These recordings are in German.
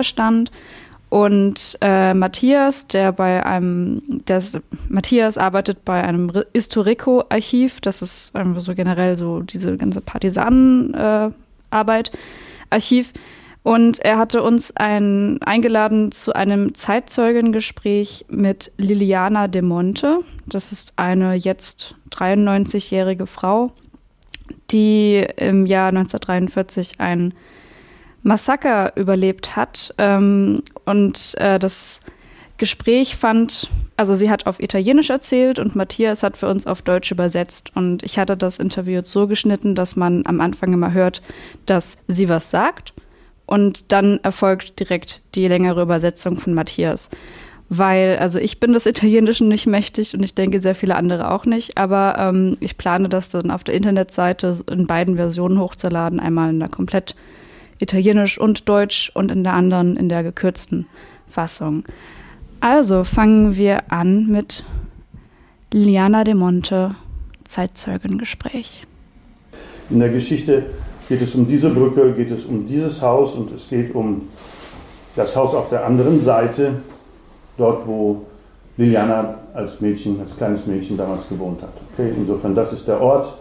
Widerstand. Und Matthias, Matthias arbeitet bei einem Historico-Archiv, das ist so generell so diese ganze Partisanenarbeit, Archiv. Und er hatte uns eingeladen zu einem Zeitzeugengespräch mit Liliana de Monte. Das ist eine jetzt 93-jährige Frau, die im Jahr 1943 ein Massaker überlebt hat. Das Gespräch sie hat auf Italienisch erzählt und Matthias hat für uns auf Deutsch übersetzt. Und ich hatte das Interview so geschnitten, dass man am Anfang immer hört, dass sie was sagt. Und dann erfolgt direkt die längere Übersetzung von Matthias. Weil, ich bin des Italienischen nicht mächtig und ich denke, sehr viele andere auch nicht. Aber ich plane das dann auf der Internetseite in beiden Versionen hochzuladen. Einmal in der komplett Italienisch und Deutsch und in der anderen in der gekürzten Fassung. Also fangen wir an mit Liliana de Monte, Zeitzeugengespräch. In der Geschichte geht es um diese Brücke, geht es um dieses Haus und es geht um das Haus auf der anderen Seite, dort wo Liliana als kleines Mädchen damals gewohnt hat. Okay, insofern, das ist der Ort,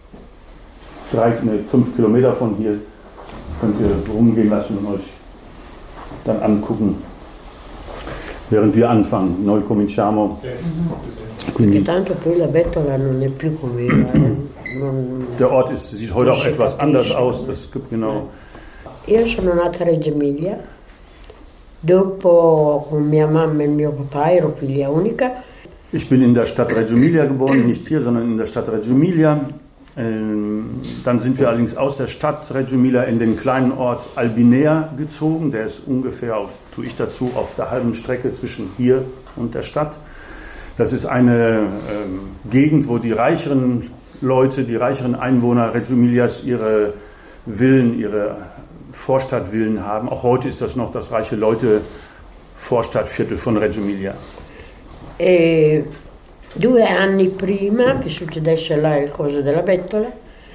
5 Kilometer von hier. Könnt ihr rumgehen lassen und euch dann angucken, während wir anfangen. Noi cominciamo. Perché tanto poi la bettola non è più come era. Der Ort sieht heute auch etwas anders aus. Das gibt genau. Io sono nata a Reggio Emilia. Dopo con mia mamma e mio papà ero figlia unica. Ich bin in der Stadt Reggio Emilia geboren, nicht hier, sondern in der Stadt Reggio Emilia. Dann sind wir allerdings aus der Stadt Reggio Emilia in den kleinen Ort Albinea gezogen. Der ist ungefähr auf der halben Strecke zwischen hier und der Stadt. Das ist eine Gegend, wo die reicheren Leute, die reicheren Einwohner Reggio Emilias ihre Villen, ihre Vorstadtvillen haben. Auch heute ist das noch das reiche Leute-Vorstadtviertel von Reggio Emilia. 2 anni prima che succedesse là il coso della bettola.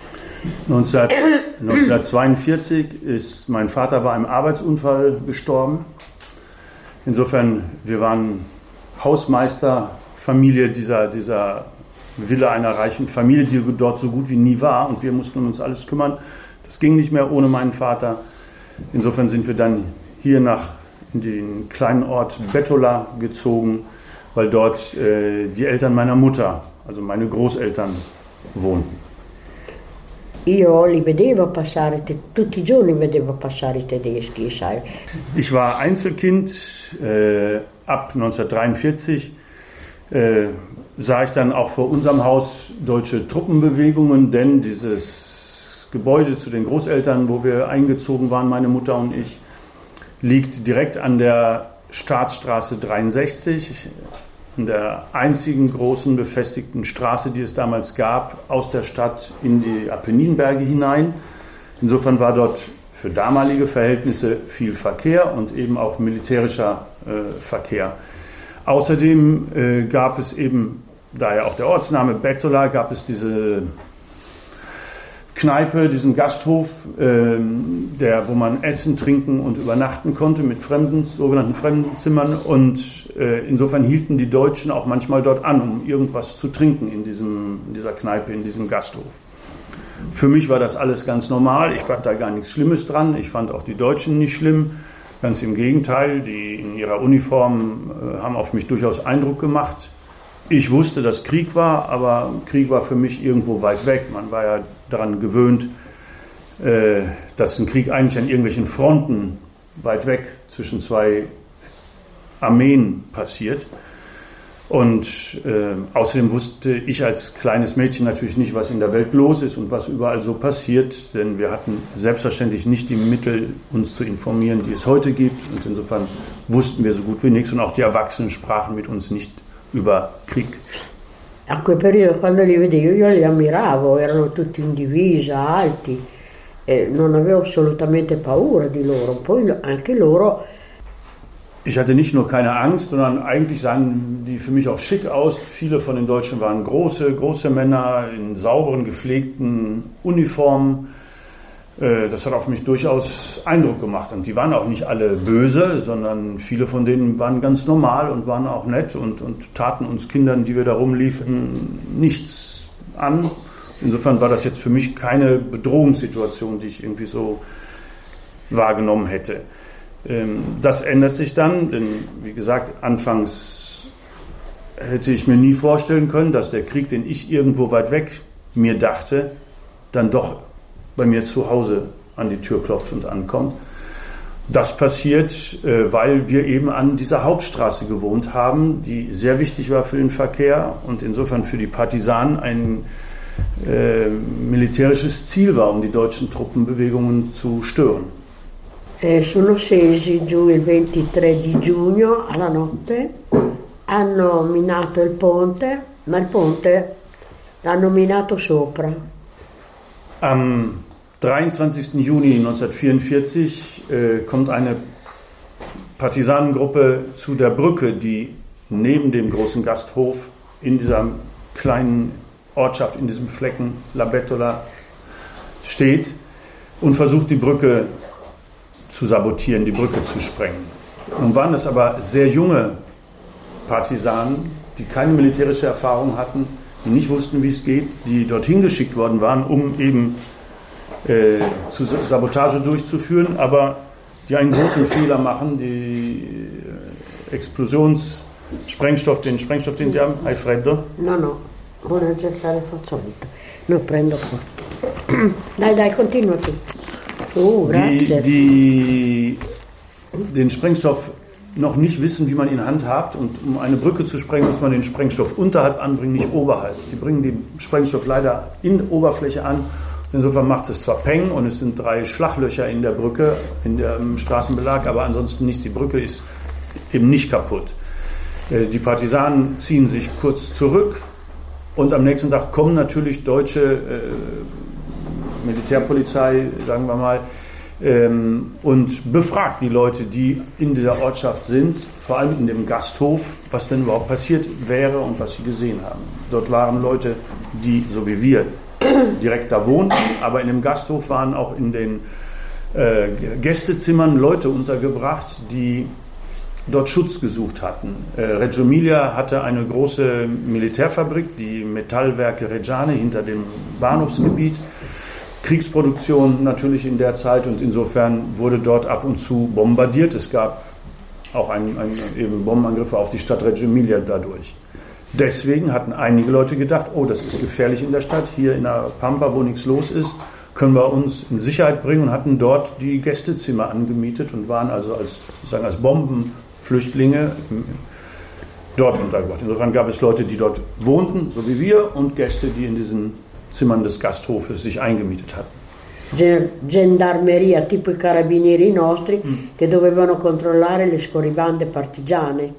1942 ist mein Vater bei einem Arbeitsunfall gestorben. Insofern, wir waren Hausmeisterfamilie dieser Villa einer reichen Familie, die dort so gut wie nie war und wir mussten uns alles kümmern. Das ging nicht mehr ohne meinen Vater. Insofern sind wir dann hier in den kleinen Ort Bettola gezogen, weil dort die Eltern meiner Mutter, also meine Großeltern, wohnten. Io li vedevo passare, tutti i giorni vedevo passare i tedeschi, sai. Ich war Einzelkind. Ab 1943 sah ich dann auch vor unserem Haus deutsche Truppenbewegungen, denn dieses Gebäude zu den Großeltern, wo wir eingezogen waren, meine Mutter und ich, liegt direkt an der Staatsstraße 63, an der einzigen großen befestigten Straße, die es damals gab, aus der Stadt in die Apenninberge hinein. Insofern war dort für damalige Verhältnisse viel Verkehr und eben auch militärischer Verkehr. Außerdem gab es eben, daher auch der Ortsname Bettola, gab es diese Kneipe, diesen Gasthof, wo man essen, trinken und übernachten konnte mit sogenannten Fremdenzimmern. Und insofern hielten die Deutschen auch manchmal dort an, um irgendwas zu trinken in dieser Kneipe, in diesem Gasthof. Für mich war das alles ganz normal. Ich fand da gar nichts Schlimmes dran. Ich fand auch die Deutschen nicht schlimm. Ganz im Gegenteil, die in ihrer Uniform haben auf mich durchaus Eindruck gemacht. Ich wusste, dass Krieg war, aber Krieg war für mich irgendwo weit weg. Man war ja daran gewöhnt, dass ein Krieg eigentlich an irgendwelchen Fronten weit weg zwischen 2 Armeen passiert. Und außerdem wusste ich als kleines Mädchen natürlich nicht, was in der Welt los ist und was überall so passiert, denn wir hatten selbstverständlich nicht die Mittel, uns zu informieren, die es heute gibt. Und insofern wussten wir so gut wie nichts und auch die Erwachsenen sprachen mit uns nicht über Krieg. A quel periodo, quando li vedevo, io li ammiravo, erano tutti in divisa, alti, non avevo assolutamente paura di loro. Poi anche loro. Ich hatte nicht nur keine Angst, sondern eigentlich sahen die für mich auch schick aus. Viele von den Deutschen waren große Männer in sauberen, gepflegten Uniformen. Das hat auf mich durchaus Eindruck gemacht. Und die waren auch nicht alle böse, sondern viele von denen waren ganz normal und waren auch nett und taten uns Kindern, die wir da rumliefen, nichts an. Insofern war das jetzt für mich keine Bedrohungssituation, die ich irgendwie so wahrgenommen hätte. Das ändert sich dann, denn wie gesagt, anfangs hätte ich mir nie vorstellen können, dass der Krieg, den ich irgendwo weit weg mir dachte, dann doch bei mir zu Hause an die Tür klopft und ankommt. Das passiert, weil wir eben an dieser Hauptstraße gewohnt haben, die sehr wichtig war für den Verkehr und insofern für die Partisanen ein militärisches Ziel war, um die deutschen Truppenbewegungen zu stören. Sono scesi giù il 23 di giugno alla notte, hanno minato il ponte, ma il ponte l'hanno minato sopra. Am 23. Juni 1944 kommt eine Partisanengruppe zu der Brücke, die neben dem großen Gasthof in dieser kleinen Ortschaft, in diesem Flecken La Bettola steht und versucht, die Brücke zu sabotieren, die Brücke zu sprengen. Nun waren es aber sehr junge Partisanen, die keine militärische Erfahrung hatten, die nicht wussten, wie es geht, die dorthin geschickt worden waren, um eben Sabotage durchzuführen, aber die einen großen Fehler machen, die Sprengstoff, den sie haben, hai freddo? No, vuole cercare fazzoletto. Lo prendo qua. Dai, continua tu. Grazie. Die den Sprengstoff noch nicht wissen, wie man ihn handhabt, und um eine Brücke zu sprengen, muss man den Sprengstoff unterhalb anbringen, nicht oberhalb. Die bringen den Sprengstoff leider in Oberfläche an. Insofern macht es zwar Peng und es sind 3 Schlaglöcher in der Brücke, in dem Straßenbelag, aber ansonsten nichts. Die Brücke ist eben nicht kaputt. Die Partisanen ziehen sich kurz zurück und am nächsten Tag kommen natürlich deutsche Militärpolizei, sagen wir mal, und befragt die Leute, die in dieser Ortschaft sind, vor allem in dem Gasthof, was denn überhaupt passiert wäre und was sie gesehen haben. Dort waren Leute, die, so wie wir, direkt da wohnten, aber in dem Gasthof waren auch in den Gästezimmern Leute untergebracht, die dort Schutz gesucht hatten. Reggio Emilia hatte eine große Militärfabrik, die Metallwerke Reggiane hinter dem Bahnhofsgebiet. Kriegsproduktion natürlich in der Zeit, und insofern wurde dort ab und zu bombardiert. Es gab auch eben Bombenangriffe auf die Stadt Reggio Emilia dadurch. Deswegen hatten einige Leute gedacht, oh, das ist gefährlich in der Stadt, hier in der Pampa, wo nichts los ist, können wir uns in Sicherheit bringen, und hatten dort die Gästezimmer angemietet und waren also als Bombenflüchtlinge dort untergebracht. Insofern gab es Leute, die dort wohnten, so wie wir, und Gäste, die in diesen Zimmern des Gasthofes sich eingemietet hatten. Gendarmeria, tipo i carabinieri nostri, che dovevano controllare le scorribande partigiane.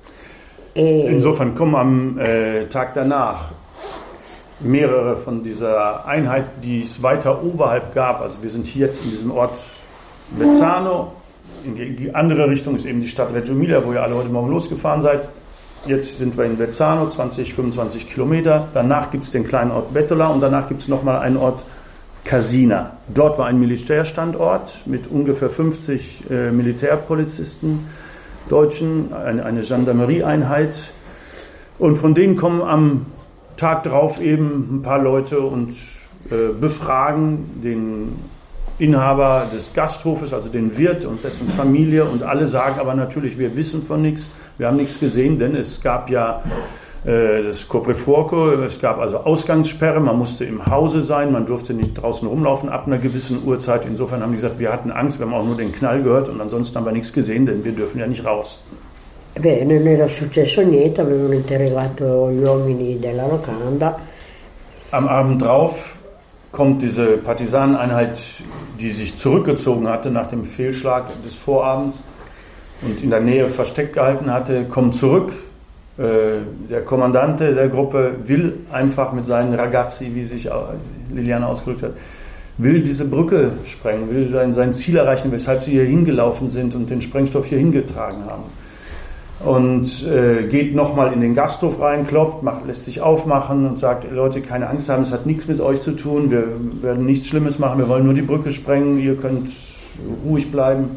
Insofern kommen am Tag danach mehrere von dieser Einheit, die es weiter oberhalb gab. Also wir sind hier jetzt in diesem Ort Vezzano. In die andere Richtung ist eben die Stadt Reggio Emilia, wo ihr alle heute Morgen losgefahren seid. Jetzt sind wir in Vezzano, 25 Kilometer. Danach gibt es den kleinen Ort Bettola und danach gibt es nochmal einen Ort Casina. Dort war ein Militärstandort mit ungefähr 50 Militärpolizisten, Deutschen, eine Gendarmerieeinheit. Und von denen kommen am Tag drauf eben ein paar Leute und befragen den Inhaber des Gasthofes, also den Wirt und dessen Familie, und alle sagen aber natürlich, wir wissen von nichts, wir haben nichts gesehen, denn es gab ja das Coprifuoco, es gab also Ausgangssperre, man musste im Hause sein, man durfte nicht draußen rumlaufen ab einer gewissen Uhrzeit. Insofern haben die gesagt, wir hatten Angst, wir haben auch nur den Knall gehört und ansonsten haben wir nichts gesehen, denn wir dürfen ja nicht raus. Beh, non era successo niente, avevano interrogato gli uomini della locanda. Am Abend drauf kommt diese Partisaneneinheit, die sich zurückgezogen hatte nach dem Fehlschlag des Vorabends und in der Nähe versteckt gehalten hatte, kommt zurück. Der Kommandante der Gruppe will einfach mit seinen Ragazzi, wie sich Liliana ausgedrückt hat, will diese Brücke sprengen, will sein Ziel erreichen, weshalb sie hier hingelaufen sind und den Sprengstoff hier hingetragen haben. und geht nochmal in den Gasthof rein, klopft, lässt sich aufmachen und sagt, Leute, keine Angst haben, es hat nichts mit euch zu tun, wir werden nichts Schlimmes machen, wir wollen nur die Brücke sprengen, ihr könnt ruhig bleiben.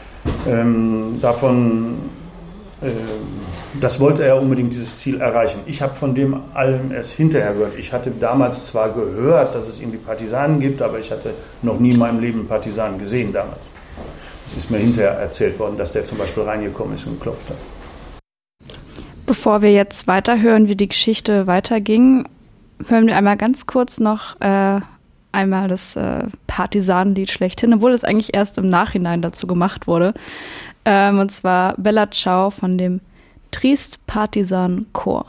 Das wollte er unbedingt, dieses Ziel erreichen. Ich habe von dem allem erst hinterher gehört. Ich hatte damals zwar gehört, dass es irgendwie Partisanen gibt, aber ich hatte noch nie in meinem Leben Partisanen gesehen damals. Es ist mir hinterher erzählt worden, dass der zum Beispiel reingekommen ist und geklopft hat. Bevor wir jetzt weiterhören, wie die Geschichte weiterging, hören wir einmal ganz kurz noch einmal das Partisanenlied schlechthin, obwohl es eigentlich erst im Nachhinein dazu gemacht wurde. Und zwar Bella Ciao von dem Triest Partisan Chor.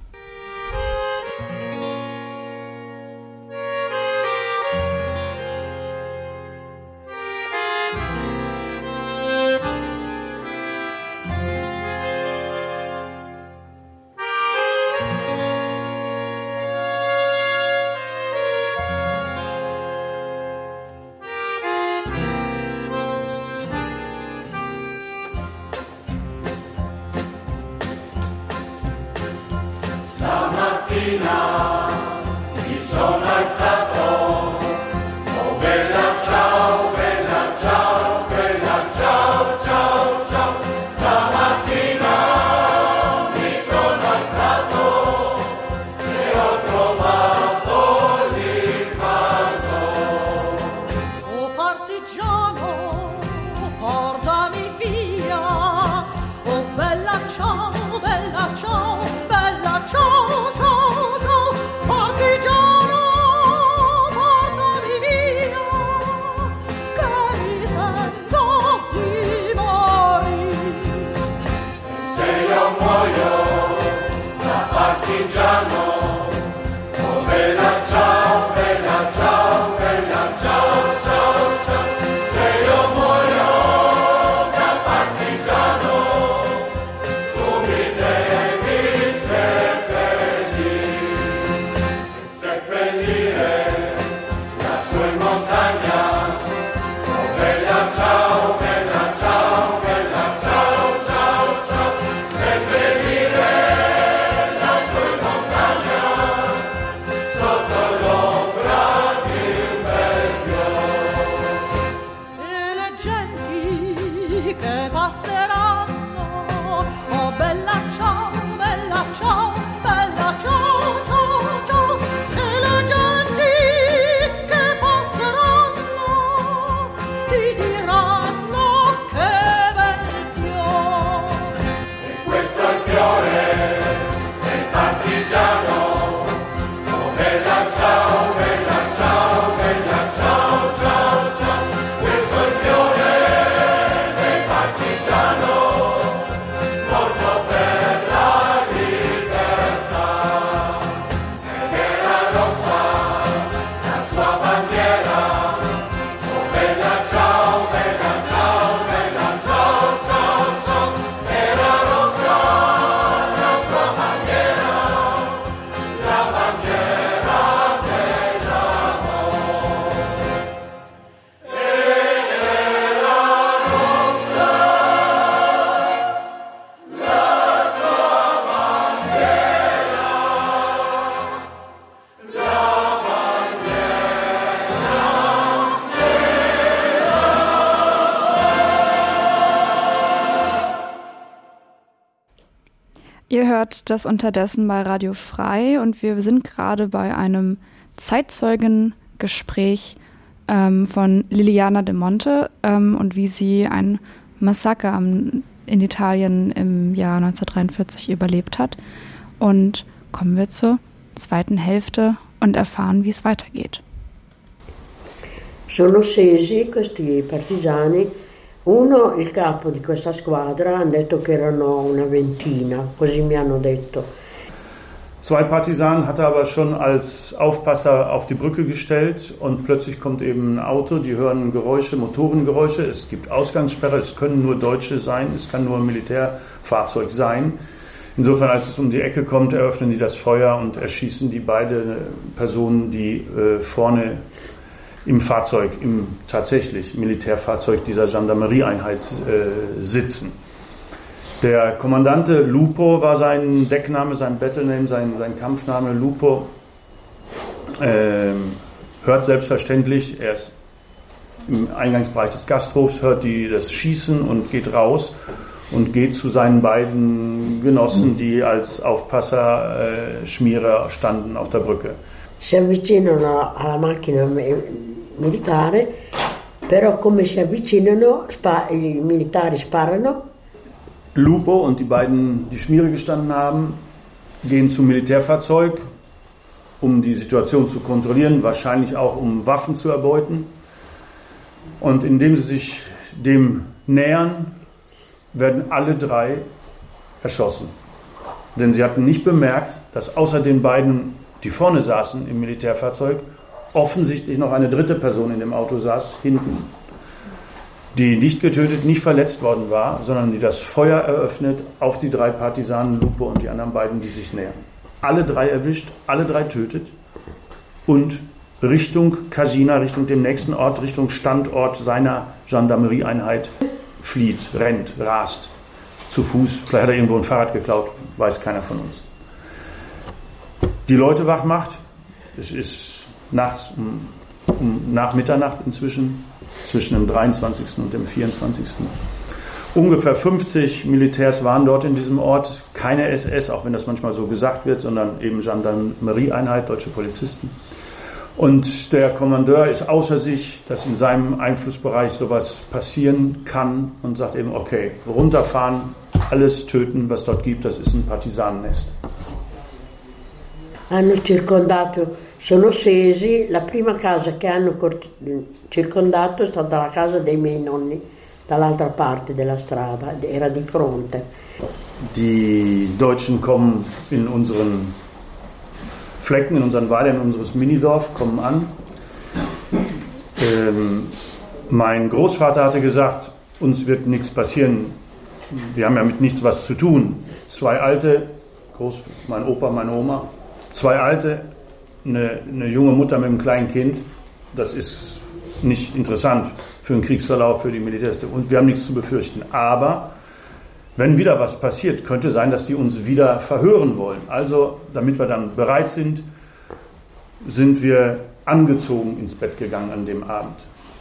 Ihr hört das unterdessen bei Radio Frei und wir sind gerade bei einem Zeitzeugengespräch von Liliana de Monte und wie sie ein Massaker in Italien im Jahr 1943 überlebt hat. Und kommen wir zur zweiten Hälfte und erfahren, wie es weitergeht. Sono scesi questi partigiani. Uno, il capo di questa squadra, hanno detto che erano una ventina, così mi hanno detto. 2 Partisanen hat er aber schon als Aufpasser auf die Brücke gestellt und plötzlich kommt eben ein Auto, die hören Geräusche, Motorengeräusche, es gibt Ausgangssperre, es können nur Deutsche sein, es kann nur ein Militärfahrzeug sein. Insofern, als es um die Ecke kommt, eröffnen die das Feuer und erschießen die beiden Personen, die vorne im Fahrzeug, im tatsächlich Militärfahrzeug dieser Gendarmerieeinheit sitzen. Der Kommandante Lupo war sein Deckname, sein Battlename, sein Kampfname Lupo. Hört selbstverständlich, er ist im Eingangsbereich des Gasthofs, hört das Schießen und geht raus und geht zu seinen beiden Genossen, die als Aufpasser, Schmierer standen auf der Brücke. Si avvicinano alla macchina militare, però come si avvicinano, i militari sparano. Lupo und die beiden, die Schmiere gestanden haben, gehen zum Militärfahrzeug, um die Situation zu kontrollieren, wahrscheinlich auch um Waffen zu erbeuten. Und indem sie sich dem nähern, werden alle drei erschossen. Denn sie hatten nicht bemerkt, dass außer den beiden, die vorne saßen im Militärfahrzeug, offensichtlich noch eine dritte Person in dem Auto saß, hinten, die nicht getötet, nicht verletzt worden war, sondern die das Feuer eröffnet auf die drei Partisanen, Lupo und die anderen beiden, die sich nähern. Alle drei erwischt, alle drei tötet und Richtung Cascina, Richtung dem nächsten Ort, Richtung Standort seiner Gendarmerieeinheit flieht, rennt, rast, zu Fuß. Vielleicht hat er irgendwo ein Fahrrad geklaut, weiß keiner von uns. Die Leute wach macht, es ist nachts nach Mitternacht inzwischen, zwischen dem 23. und dem 24. Ungefähr 50 Militärs waren dort in diesem Ort, keine SS, auch wenn das manchmal so gesagt wird, sondern eben Gendarmerieeinheit, deutsche Polizisten. Und der Kommandeur ist außer sich, dass in seinem Einflussbereich sowas passieren kann und sagt eben, okay, runterfahren, alles töten, was dort gibt, das ist ein Partisanennest. Hanno circondato, sono scesi, la prima casa che hanno circondato è stata la casa dei miei nonni, dall'altra parte della strada, era di fronte. Die Deutschen kommen in unseren Flecken, in unseren Weilern, in unseres Minidorf, kommen an. Mein Großvater hatte gesagt, uns wird nichts passieren, wir haben ja mit nichts was zu tun. Zwei Alte, mein Opa, meine Oma, zwei Alte, eine junge Mutter mit einem kleinen Kind, das ist nicht interessant für einen Kriegsverlauf, für die Militärs. Und wir haben nichts zu befürchten. Aber wenn wieder was passiert, könnte sein, dass die uns wieder verhören wollen. Also, damit wir dann bereit sind, sind wir angezogen ins Bett gegangen an dem Abend.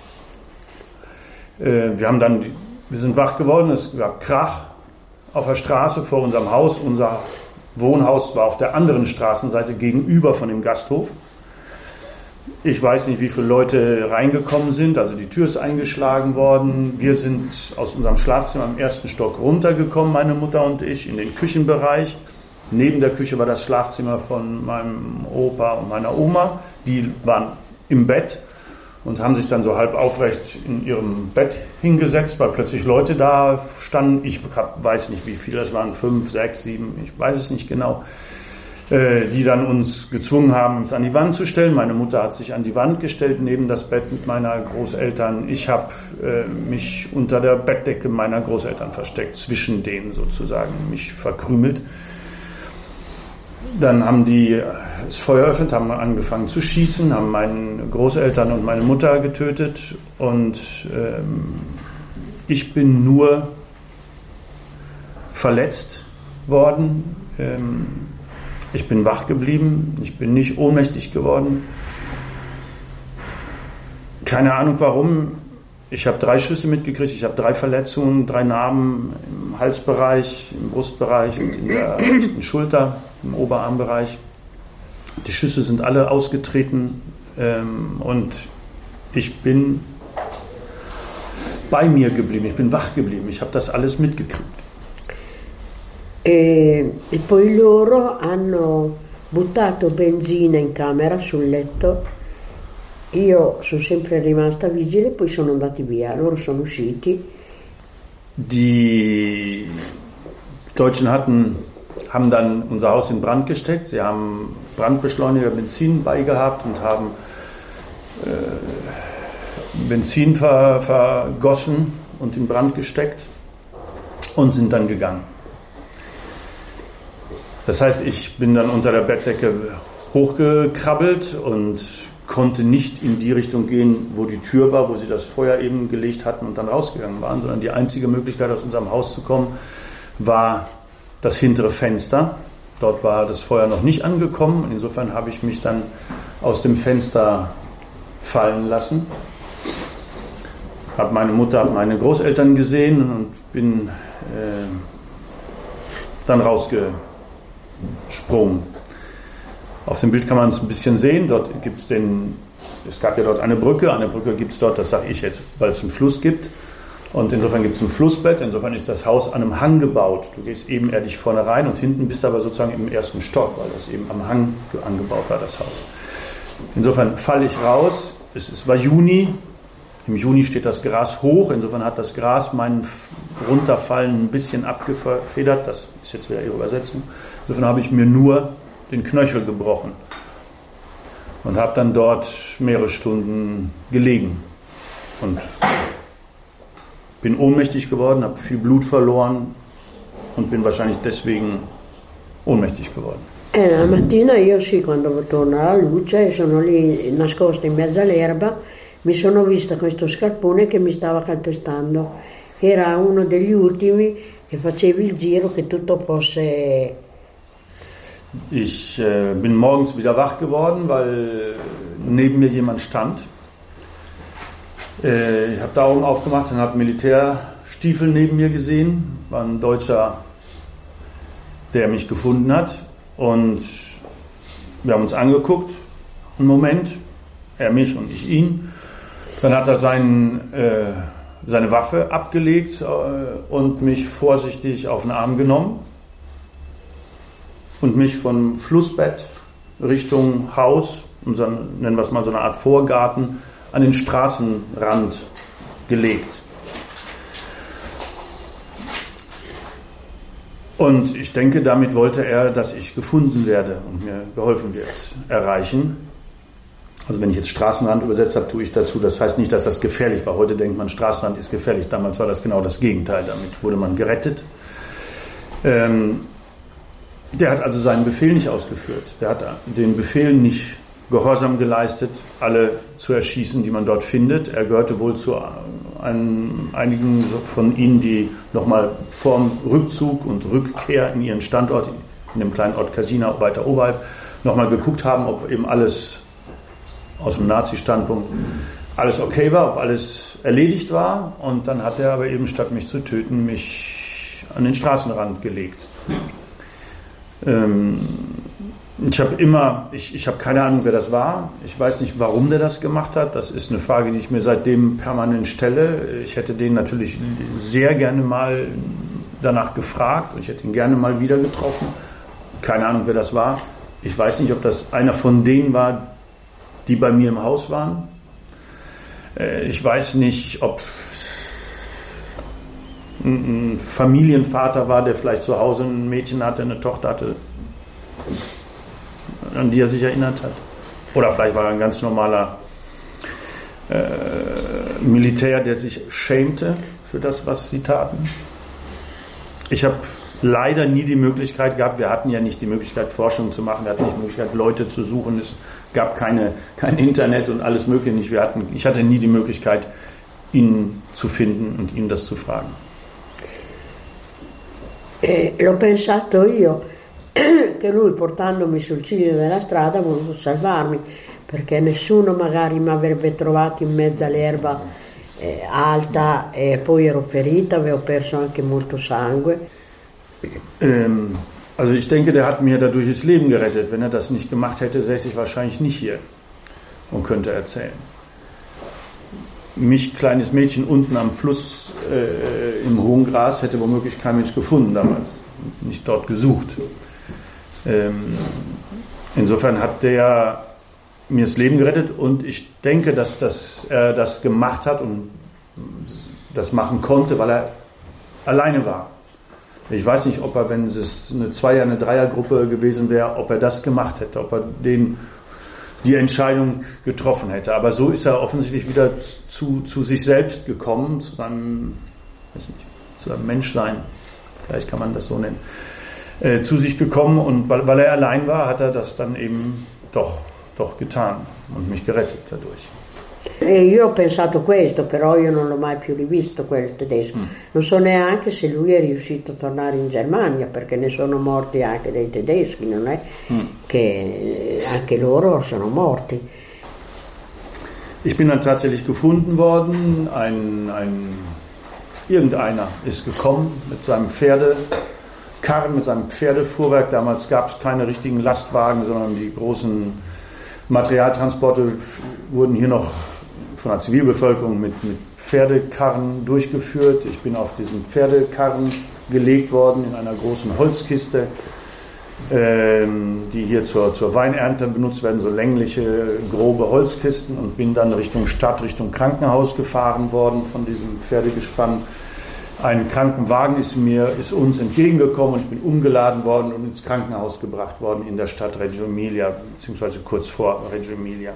Wir sind wach geworden, es gab Krach auf der Straße vor unserem Haus. Unser Wohnhaus war auf der anderen Straßenseite gegenüber von dem Gasthof. Ich weiß nicht, wie viele Leute reingekommen sind, also die Tür ist eingeschlagen worden. Wir sind aus unserem Schlafzimmer im ersten Stock runtergekommen, meine Mutter und ich, in den Küchenbereich. Neben der Küche war das Schlafzimmer von meinem Opa und meiner Oma. Die waren im Bett und haben sich dann so halb aufrecht in ihrem Bett hingesetzt, weil plötzlich Leute da standen. Ich weiß nicht, wie viele, das waren 5, 6, 7, ich weiß es nicht genau. Die dann uns gezwungen haben, uns an die Wand zu stellen. Meine Mutter hat sich an die Wand gestellt, neben das Bett mit meiner Großeltern. Ich habe mich unter der Bettdecke meiner Großeltern versteckt, zwischen denen sozusagen, mich verkrümelt. Dann haben die das Feuer eröffnet, haben angefangen zu schießen, haben meine Großeltern und meine Mutter getötet und ich bin nur verletzt worden. Ich bin wach geblieben, ich bin nicht ohnmächtig geworden. Keine Ahnung warum. Ich habe 3 Schüsse mitgekriegt, ich habe 3 Verletzungen, 3 Narben im Halsbereich, im Brustbereich und in der rechten Schulter, im Oberarmbereich. Die Schüsse sind alle ausgetreten und ich bin bei mir geblieben, ich bin wach geblieben, ich habe das alles mitgekriegt. E poi loro hanno buttato benzina in camera sul letto, io sono sempre rimasta vigile, poi sono andati via, loro sono usciti. Die Deutschen haben dann unser Haus in Brand gesteckt, sie haben Brandbeschleuniger Benzin beigehabt und haben Benzin vergossen und in Brand gesteckt und sind dann gegangen. Das heißt, ich bin dann unter der Bettdecke hochgekrabbelt und konnte nicht in die Richtung gehen, wo die Tür war, wo sie das Feuer eben gelegt hatten und dann rausgegangen waren, sondern die einzige Möglichkeit, aus unserem Haus zu kommen, war das hintere Fenster. Dort war das Feuer noch nicht angekommen. Insofern habe ich mich dann aus dem Fenster fallen lassen. Habe meine Mutter, habe meine Großeltern gesehen und bin dann rausgesprungen. Auf dem Bild kann man es ein bisschen sehen. Dort gibt's es gab ja dort eine Brücke gibt es dort, das sage ich jetzt, weil es einen Fluss gibt. Und insofern gibt es ein Flussbett, insofern ist das Haus an einem Hang gebaut. Du gehst ebenerdig vorne rein und hinten bist du aber sozusagen im ersten Stock, weil das eben am Hang angebaut war, das Haus. Insofern falle ich raus, es war Juni, im Juni steht das Gras hoch, insofern hat das Gras mein Runterfallen ein bisschen abgefedert, das ist jetzt wieder ihre Übersetzung. Insofern habe ich mir nur den Knöchel gebrochen und habe dann dort mehrere Stunden gelegen und bin ohnmächtig geworden, habe viel Blut verloren und bin wahrscheinlich deswegen ohnmächtig geworden. La mattina io sì, quando torno alla luce, sono lì nascosta in mezzo all'erba, mi sono vista questo scarpone che mi stava calpestando, che era uno degli ultimi che faceva il giro che tutto fosse. Ich bin morgens wieder wach geworden, weil neben mir jemand stand. Ich habe da Augen aufgemacht und habe Militärstiefel neben mir gesehen. War ein Deutscher, der mich gefunden hat. Und wir haben uns angeguckt, einen Moment, er mich und ich ihn. Dann hat er seine Waffe abgelegt und mich vorsichtig auf den Arm genommen und mich vom Flussbett Richtung Haus, nennen wir es mal so eine Art Vorgarten, an den Straßenrand gelegt. Und ich denke, damit wollte er, dass ich gefunden werde und mir geholfen wird, erreichen. Also wenn ich jetzt Straßenrand übersetzt habe, tue ich dazu. Das heißt nicht, dass das gefährlich war. Heute denkt man, Straßenrand ist gefährlich. Damals war das genau das Gegenteil. Damit wurde man gerettet. Der hat also seinen Befehl nicht ausgeführt. Der hat den Befehl nicht Gehorsam geleistet, alle zu erschießen, die man dort findet. Er gehörte wohl zu einigen von ihnen, die nochmal vorm Rückzug und Rückkehr in ihren Standort, in dem kleinen Ort Kasina weiter oberhalb, nochmal geguckt haben, ob eben alles aus dem Nazi-Standpunkt alles okay war, ob alles erledigt war. Und dann hat er aber eben, statt mich zu töten, mich an den Straßenrand gelegt. Ich habe keine Ahnung, wer das war. Ich weiß nicht, warum der das gemacht hat. Das ist eine Frage, die ich mir seitdem permanent stelle. Ich hätte den natürlich sehr gerne mal danach gefragt und ich hätte ihn gerne mal wieder getroffen. Keine Ahnung, wer das war. Ich weiß nicht, ob das einer von denen war, die bei mir im Haus waren. Ich weiß nicht, ob ein Familienvater war, der vielleicht zu Hause ein Mädchen hatte, eine Tochter hatte, an die er sich erinnert hat. Oder vielleicht war er ein ganz normaler Militär, der sich schämte für das, was sie taten. Ich habe leider nie die Möglichkeit gehabt, wir hatten ja nicht die Möglichkeit, Forschung zu machen, wir hatten nicht die Möglichkeit, Leute zu suchen, es gab kein Internet und alles Mögliche nicht. Ich hatte nie die Möglichkeit, ihn zu finden und ihn das zu fragen. L'ho pensato io che lui, portandomi sul ciglio della strada, ha voluto salvarmi, perché nessuno magari mi avrebbe trovato in mezzo all'erba alta, e poi ero ferita, avevo perso anche molto sangue. Also ich denke, der hat mir dadurch das Leben gerettet. Wenn er das nicht gemacht hätte, säße ich wahrscheinlich nicht hier und könnte erzählen. Mich, kleines Mädchen, unten am Fluss im hohen Gras, hätte womöglich kein Mensch gefunden damals, nicht dort gesucht. Insofern hat der mir das Leben gerettet und ich denke, dass er das gemacht hat und das machen konnte, weil er alleine war. Ich weiß nicht, ob er, wenn es eine Zweier-, eine Dreiergruppe gewesen wäre, ob er das gemacht hätte, ob er die Entscheidung getroffen hätte. Aber so ist er offensichtlich wieder zu sich selbst gekommen, zu seinem Menschsein, vielleicht kann man das so nennen, zu sich gekommen und weil er allein war, hat er das dann eben doch getan und mich gerettet dadurch. E io ho pensato questo, però io non l'ho mai più rivisto quel tedesco. Non so neanche se lui è riuscito a tornare in Germania, perché ne sono morti anche dei tedeschi, non è che anche loro sono morti. Ich bin dann tatsächlich gefunden worden. Irgendeiner ist gekommen mit seinem Pferdekarren, mit seinem Pferdefuhrwerk. Damals gab es keine richtigen Lastwagen, sondern die großen Materialtransporte wurden hier noch von der Zivilbevölkerung mit Pferdekarren durchgeführt. Ich bin auf diesen Pferdekarren gelegt worden in einer großen Holzkiste, die hier zur Weinernte benutzt werden, so längliche, grobe Holzkisten, und bin dann Richtung Stadt, Richtung Krankenhaus gefahren worden von diesem Pferdegespann. Ein Krankenwagen ist uns entgegengekommen und ich bin umgeladen worden und ins Krankenhaus gebracht worden in der Stadt Reggio Emilia, beziehungsweise kurz vor Reggio Emilia.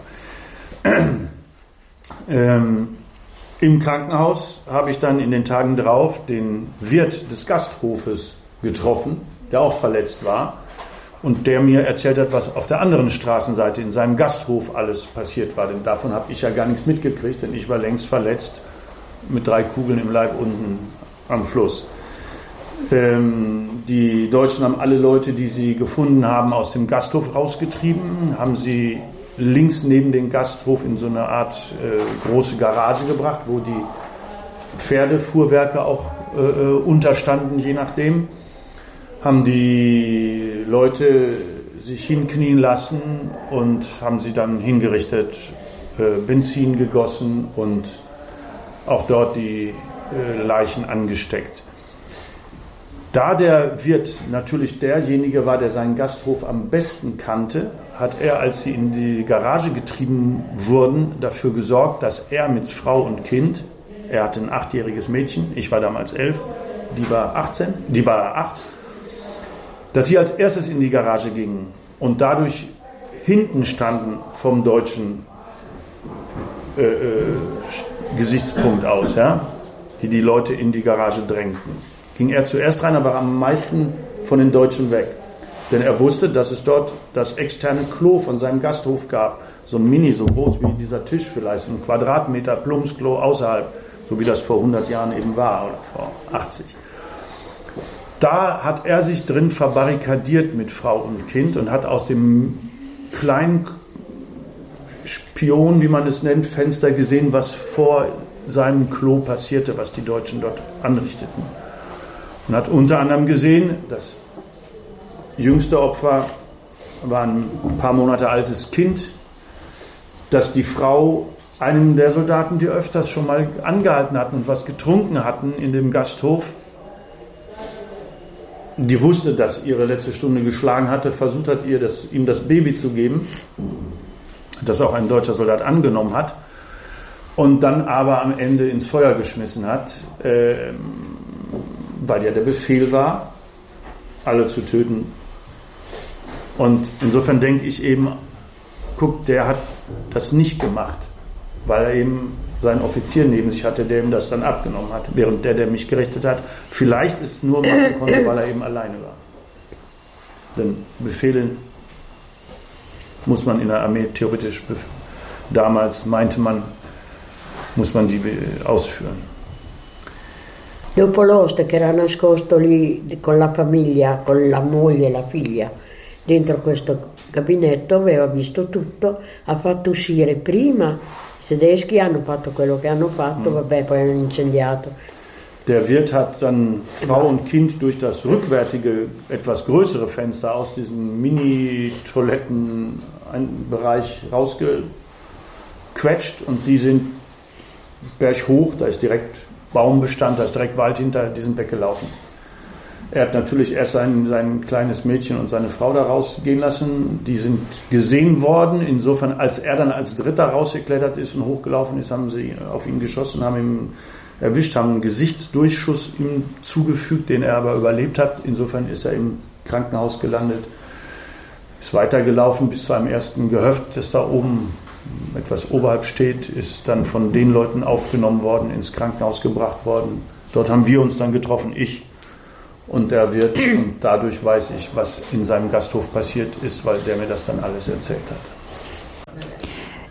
Im Krankenhaus habe ich dann in den Tagen drauf den Wirt des Gasthofes getroffen, der auch verletzt war und der mir erzählt hat, was auf der anderen Straßenseite in seinem Gasthof alles passiert war. Denn davon habe ich ja gar nichts mitgekriegt, denn ich war längst verletzt mit 3 Kugeln im Leib unten am Fluss. Die Deutschen haben alle Leute, die sie gefunden haben, aus dem Gasthof rausgetrieben, haben sie links neben den Gasthof in so eine Art große Garage gebracht, wo die Pferdefuhrwerke auch unterstanden, je nachdem. Haben die Leute sich hinknien lassen und haben sie dann hingerichtet, Benzin gegossen und auch dort die Leichen angesteckt. Da der Wirt natürlich derjenige war, der seinen Gasthof am besten kannte, hat er, als sie in die Garage getrieben wurden, dafür gesorgt, dass er mit Frau und Kind, er hatte ein 8-jähriges Mädchen, ich war damals 11, die war 8, dass sie als erstes in die Garage gingen und dadurch hinten standen vom deutschen Gesichtspunkt aus, ja, die Leute in die Garage drängten. Ging er zuerst rein, aber am meisten von den Deutschen weg. Denn er wusste, dass es dort das externe Klo von seinem Gasthof gab. So ein Mini, so groß wie dieser Tisch vielleicht, ein Quadratmeter Plumpsklo außerhalb, so wie das vor 100 Jahren eben war oder vor 80. Da hat er sich drin verbarrikadiert mit Frau und Kind und hat aus dem kleinen Spion, wie man es nennt, Fenster gesehen, was vor seinem Klo passierte, was die Deutschen dort anrichteten. Und hat unter anderem gesehen, das jüngste Opfer war ein paar Monate altes Kind, dass die Frau einem der Soldaten, die öfters schon mal angehalten hatten und was getrunken hatten in dem Gasthof, die wusste, dass ihre letzte Stunde geschlagen hatte, versucht hat, ihm das Baby zu geben, das auch ein deutscher Soldat angenommen hat, und dann aber am Ende ins Feuer geschmissen hat, weil ja der Befehl war, alle zu töten. Und insofern denke ich eben, guck, der hat das nicht gemacht, weil er eben seinen Offizier neben sich hatte, der ihm das dann abgenommen hat, während der mich gerichtet hat, vielleicht es nur machen konnte, weil er eben alleine war. Denn Befehle muss man in der Armee theoretisch, damals meinte man, muss man die ausführen. Leopoldo, che era nascosto lì con la famiglia, con la moglie e la figlia, dentro questo gabinetto, aveva visto tutto, ha fatto uscire prima, i tedeschi hanno fatto quello che hanno fatto, vabbè, poi hanno incendiato. Der Wirt hat dann Frau und Kind durch das rückwärtige, etwas größere Fenster aus diesem Mini-Toilettenbereich rausgequetscht und die sind berghoch, da ist direkt Baumbestand, da ist direkt Wald hinter, die sind weggelaufen. Er hat natürlich erst sein kleines Mädchen und seine Frau da rausgehen lassen. Die sind gesehen worden. Insofern, als er dann als Dritter rausgeklettert ist und hochgelaufen ist, haben sie auf ihn geschossen, haben ihn erwischt, haben einen Gesichtsdurchschuss ihm zugefügt, den er aber überlebt hat. Insofern ist er im Krankenhaus gelandet, ist weitergelaufen bis zu einem ersten Gehöft, das da oben etwas oberhalb steht, ist dann von den Leuten aufgenommen worden, ins Krankenhaus gebracht worden. Dort haben wir uns dann getroffen, ich und der Wirt, und dadurch weiß ich, was in seinem Gasthof passiert ist, weil der mir das dann alles erzählt hat.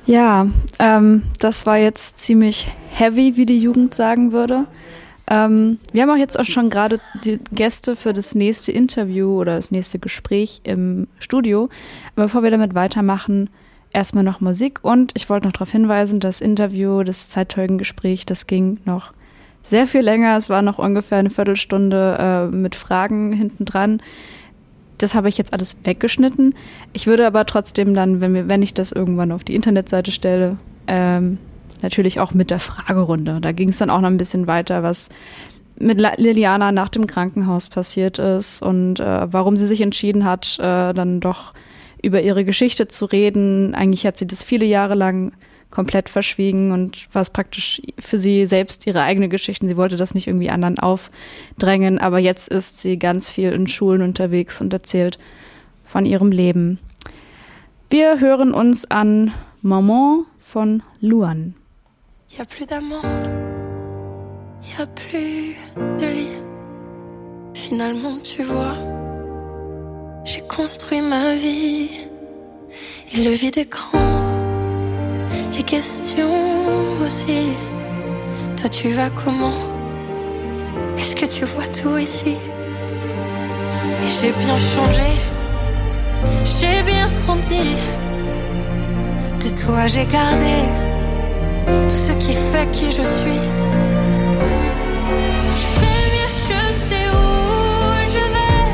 Ja, das war jetzt ziemlich heavy, wie die Jugend sagen würde. Wir haben auch jetzt auch schon gerade die Gäste für das nächste Interview oder das nächste Gespräch im Studio. Aber bevor wir damit weitermachen, erstmal noch Musik. Und ich wollte noch darauf hinweisen, das Interview, das Zeitzeugengespräch, das ging noch sehr viel länger. Es war noch ungefähr eine Viertelstunde mit Fragen hinten dran. Das habe ich jetzt alles weggeschnitten. Ich würde aber trotzdem dann, wenn ich das irgendwann auf die Internetseite stelle, natürlich auch mit der Fragerunde. Da ging es dann auch noch ein bisschen weiter, was mit Liliana nach dem Krankenhaus passiert ist und warum sie sich entschieden hat, dann doch über ihre Geschichte zu reden. Eigentlich hat sie das viele Jahre lang komplett verschwiegen und war es praktisch für sie selbst ihre eigene Geschichte. Sie wollte das nicht irgendwie anderen aufdrängen, aber jetzt ist sie ganz viel in Schulen unterwegs und erzählt von ihrem Leben. Wir hören uns an Maman von Luan. Y a plus d'amant, y a plus de lit. Finalement, tu vois, j'ai construit ma vie et le vide écran. Les questions aussi. Toi tu vas comment? Est-ce que tu vois tout ici? Et j'ai bien changé, j'ai bien grandi. De toi j'ai gardé tout ce qui fait qui je suis. Je fais mieux, je sais où je vais.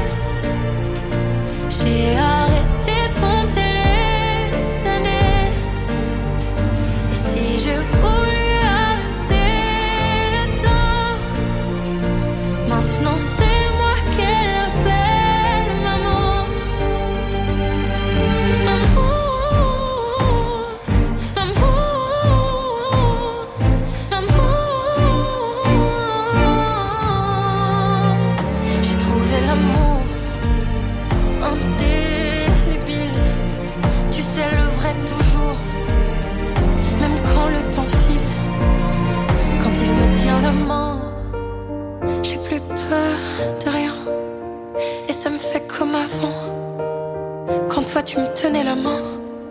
J'ai arrêté de compter les années. Et si je voulais arrêter le temps, maintenant c'est moi qu'elle appelle maman. Maman, maman, maman. J'ai trouvé l'amour indélébile. Tu sais le vrai toujours. Même quand le temps file, quand il me tient la main, j'ai plus peur de rien. Et ça me fait comme avant, quand toi tu me tenais la main.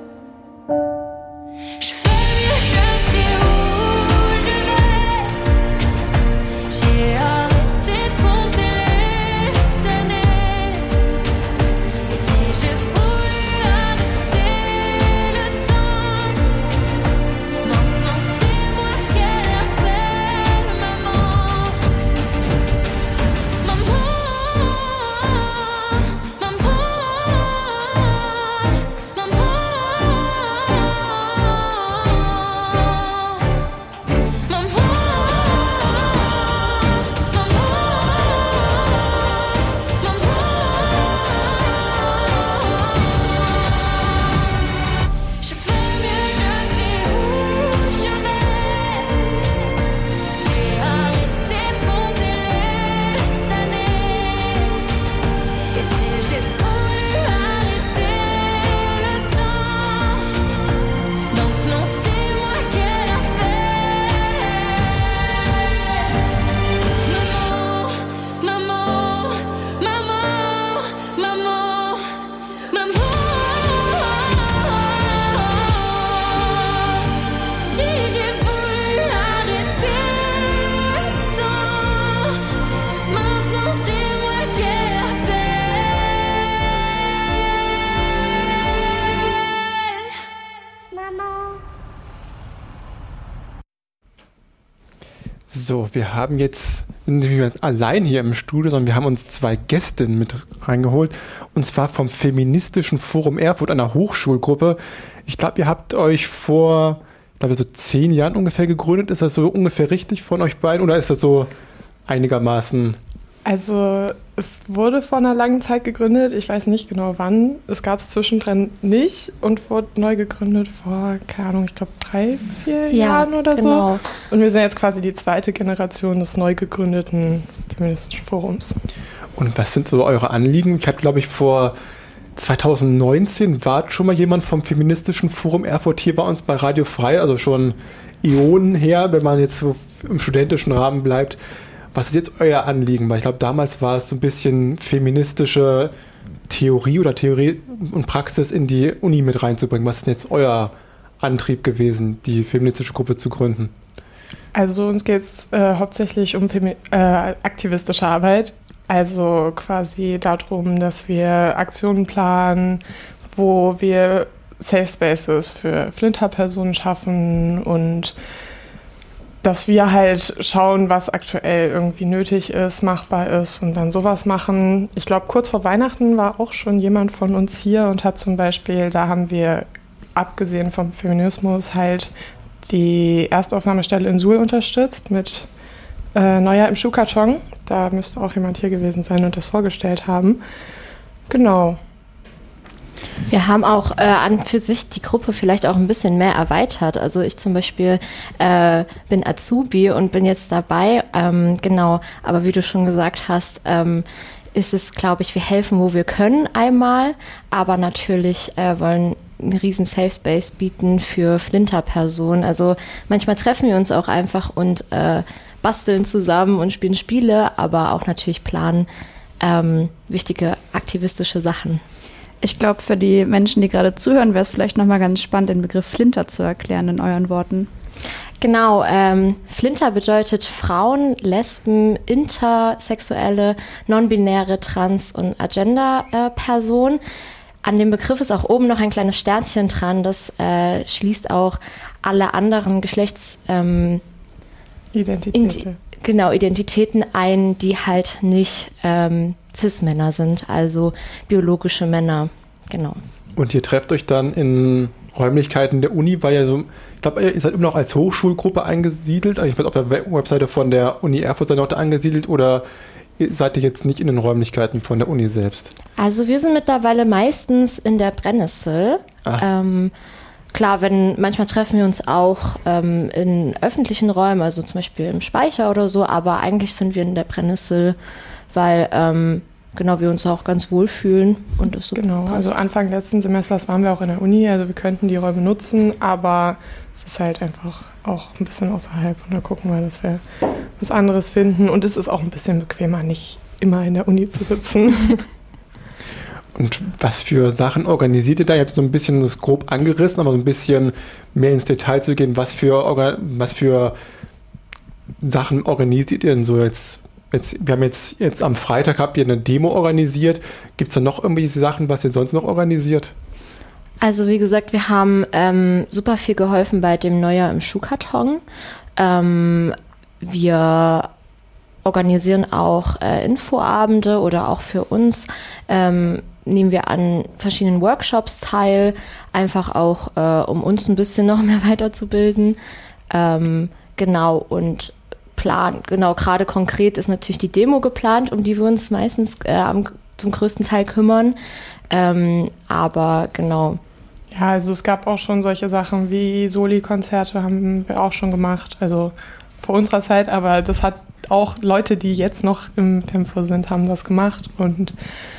Je fais mieux, je sais où je vais. J'ai arrêté de compter les années. Et si j'ai voulu arrêter le temps, maintenant c'est moi qu'elle appelle maman. Maman, maman, maman. Je fais mieux, je sais où je vais. J'ai arrêté de compter les années. Et si j'ai voulu arrêter le temps, maintenant c'est moi qu'elle appelle. Maman, maman, maman, maman, maman. Si j'ai voulu arrêter le temps, maintenant c'est moi qu'elle appelle. Maman. So, wir haben jetzt nicht mehr allein hier im Studio, sondern wir haben uns 2 Gästinnen mit reingeholt. Und zwar vom Feministischen Forum Erfurt, einer Hochschulgruppe. Ich glaube, ihr habt euch vor, so 10 Jahren ungefähr gegründet. Ist das so ungefähr richtig von euch beiden oder ist das so einigermaßen? Also es wurde vor einer langen Zeit gegründet, ich weiß nicht genau wann. Es gab es zwischendrin nicht und wurde neu gegründet vor, keine Ahnung, ich glaube 3-4 Jahren oder genau. so. Und wir sind jetzt quasi die zweite Generation des neu gegründeten Feministischen Forums. Und was sind so eure Anliegen? Ich habe, glaube ich, vor 2019 war schon mal jemand vom Feministischen Forum Erfurt hier bei uns bei Radio Frei, also schon Ionen her, wenn man jetzt so im studentischen Rahmen bleibt. Was ist jetzt euer Anliegen? Weil ich glaube, damals war es so ein bisschen feministische Theorie oder Theorie und Praxis in die Uni mit reinzubringen. Was ist denn jetzt euer Antrieb gewesen, die feministische Gruppe zu gründen? Also uns geht es hauptsächlich um aktivistische Arbeit. Also quasi darum, dass wir Aktionen planen, wo wir Safe Spaces für Flinter-Personen schaffen und dass wir halt schauen, was aktuell irgendwie nötig ist, machbar ist und dann sowas machen. Ich glaube, kurz vor Weihnachten war auch schon jemand von uns hier und hat zum Beispiel, da haben wir abgesehen vom Feminismus halt die Erstaufnahmestelle in Suhl unterstützt mit Neujahr im Schuhkarton. Da müsste auch jemand hier gewesen sein und das vorgestellt haben. Genau. Wir haben auch an für sich die Gruppe vielleicht auch ein bisschen mehr erweitert. Also ich zum Beispiel bin Azubi und bin jetzt dabei. Genau, aber wie du schon gesagt hast, ist es, glaube ich, wir helfen, wo wir können einmal, aber natürlich wollen einen riesen Safe Space bieten für Flinter-Personen. Also manchmal treffen wir uns auch einfach und basteln zusammen und spielen Spiele, aber auch natürlich planen wichtige aktivistische Sachen. Ich glaube, für die Menschen, die gerade zuhören, wäre es vielleicht nochmal ganz spannend, den Begriff Flinter zu erklären in euren Worten. Genau, Flinter bedeutet Frauen, Lesben, intersexuelle, non-binäre, trans- und Agender-Personen. An dem Begriff ist auch oben noch ein kleines Sternchen dran, das schließt auch alle anderen Identitäten ein, die halt nicht Cis-Männer sind, also biologische Männer, genau. Und ihr trefft euch dann in Räumlichkeiten der Uni, weil ich glaube, ihr seid immer noch als Hochschulgruppe eingesiedelt, ich weiß, auf der Webseite von der Uni Erfurt seid ihr noch angesiedelt oder seid ihr jetzt nicht in den Räumlichkeiten von der Uni selbst? Also wir sind mittlerweile meistens in der Brennnessel. Klar, manchmal treffen wir uns auch in öffentlichen Räumen, also zum Beispiel im Speicher oder so, aber eigentlich sind wir in der Brennnessel, weil wir uns auch ganz wohl fühlen und das so Genau, passt. also Anfang letzten Semesters waren wir auch in der Uni, also wir könnten die Räume nutzen, aber es ist halt einfach auch ein bisschen außerhalb und da gucken wir, dass wir was anderes finden und es ist auch ein bisschen bequemer, nicht immer in der Uni zu sitzen. Und was für Sachen organisiert ihr da? Ihr habt so ein bisschen das grob angerissen, aber so ein bisschen mehr ins Detail zu gehen. Was für Sachen organisiert ihr denn so jetzt? Wir haben jetzt am Freitag habt ihr eine Demo organisiert. Gibt es da noch irgendwelche Sachen, was ihr sonst noch organisiert? Also wie gesagt, wir haben super viel geholfen bei dem Neujahr im Schuhkarton. Wir organisieren auch Infoabende oder auch für uns nehmen wir an verschiedenen Workshops teil, einfach auch, um uns ein bisschen noch mehr weiterzubilden. Genau, und gerade konkret ist natürlich die Demo geplant, um die wir uns meistens zum größten Teil kümmern. Aber genau. Ja, also es gab auch schon solche Sachen wie Soli-Konzerte haben wir auch schon gemacht, also vor unserer Zeit, aber das hat auch Leute, die jetzt noch im FemFo sind, haben das gemacht und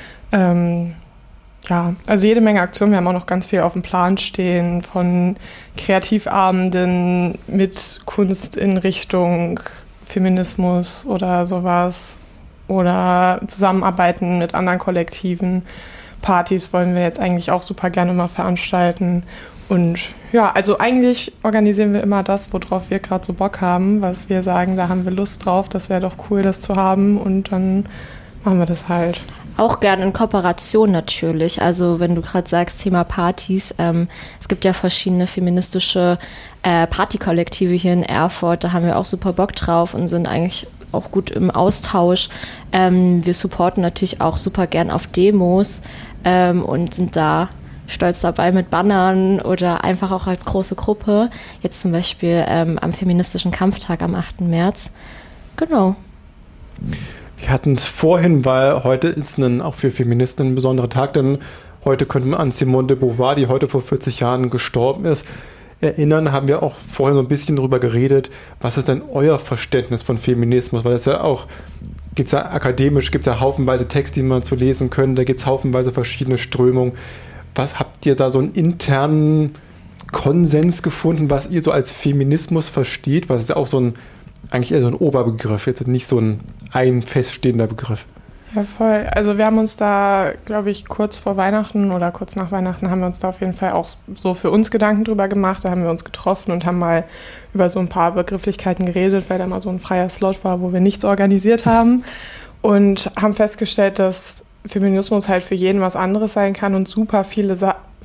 also jede Menge Aktionen. Wir haben auch noch ganz viel auf dem Plan stehen von Kreativabenden mit Kunst in Richtung Feminismus oder sowas oder Zusammenarbeiten mit anderen Kollektiven. Partys wollen wir jetzt eigentlich auch super gerne mal veranstalten. Und ja, also eigentlich organisieren wir immer das, worauf wir gerade so Bock haben, was wir sagen, da haben wir Lust drauf, das wäre doch cool, das zu haben und dann machen wir das halt. Auch gerne in Kooperation natürlich. Also wenn du gerade sagst, Thema Partys, es gibt ja verschiedene feministische Partykollektive hier in Erfurt, da haben wir auch super Bock drauf und sind eigentlich auch gut im Austausch. Wir supporten natürlich auch super gern auf Demos und sind da stolz dabei mit Bannern oder einfach auch als große Gruppe. Jetzt zum Beispiel am Feministischen Kampftag am 8. März. Genau. Wir hatten es vorhin, weil heute ist auch für Feministen ein besonderer Tag, denn heute könnte man an Simone de Beauvoir, die heute vor 40 Jahren gestorben ist, erinnern, haben wir auch vorhin so ein bisschen darüber geredet, was ist denn euer Verständnis von Feminismus, weil das ja auch, gibt es ja akademisch, gibt es ja haufenweise Texte, die man zu lesen können, da gibt es haufenweise verschiedene Strömungen. Was habt ihr da so einen internen Konsens gefunden, was ihr so als Feminismus versteht, weil es ja auch eigentlich eher so ein Oberbegriff, jetzt nicht so ein feststehender Begriff. Ja, voll. Also wir haben uns da, glaube ich, kurz vor Weihnachten oder kurz nach Weihnachten haben wir uns da auf jeden Fall auch so für uns Gedanken drüber gemacht. Da haben wir uns getroffen und haben mal über so ein paar Begrifflichkeiten geredet, weil da mal so ein freier Slot war, wo wir nichts organisiert haben und haben festgestellt, dass Feminismus halt für jeden was anderes sein kann und super viele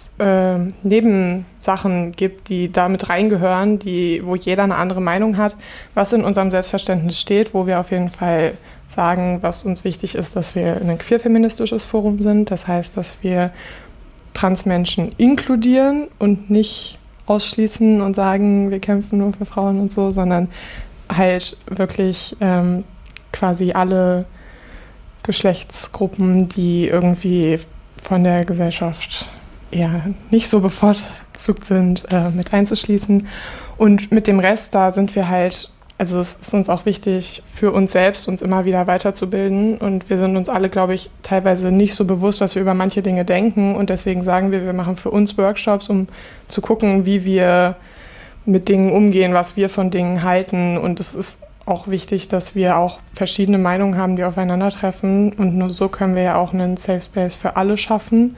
Nebensachen gibt, die damit reingehören, wo jeder eine andere Meinung hat, was in unserem Selbstverständnis steht, wo wir auf jeden Fall sagen, was uns wichtig ist, dass wir ein queer-feministisches Forum sind. Das heißt, dass wir Transmenschen inkludieren und nicht ausschließen und sagen, wir kämpfen nur für Frauen und so, sondern halt wirklich quasi alle Geschlechtsgruppen, die irgendwie von der Gesellschaft eher nicht so bevorzugt sind, mit einzuschließen. Und mit dem Rest, da sind wir halt, also es ist uns auch wichtig, für uns selbst uns immer wieder weiterzubilden. Und wir sind uns alle, glaube ich, teilweise nicht so bewusst, was wir über manche Dinge denken. Und deswegen sagen wir machen für uns Workshops, um zu gucken, wie wir mit Dingen umgehen, was wir von Dingen halten. Und es ist auch wichtig, dass wir auch verschiedene Meinungen haben, die aufeinandertreffen. Und nur so können wir ja auch einen Safe Space für alle schaffen,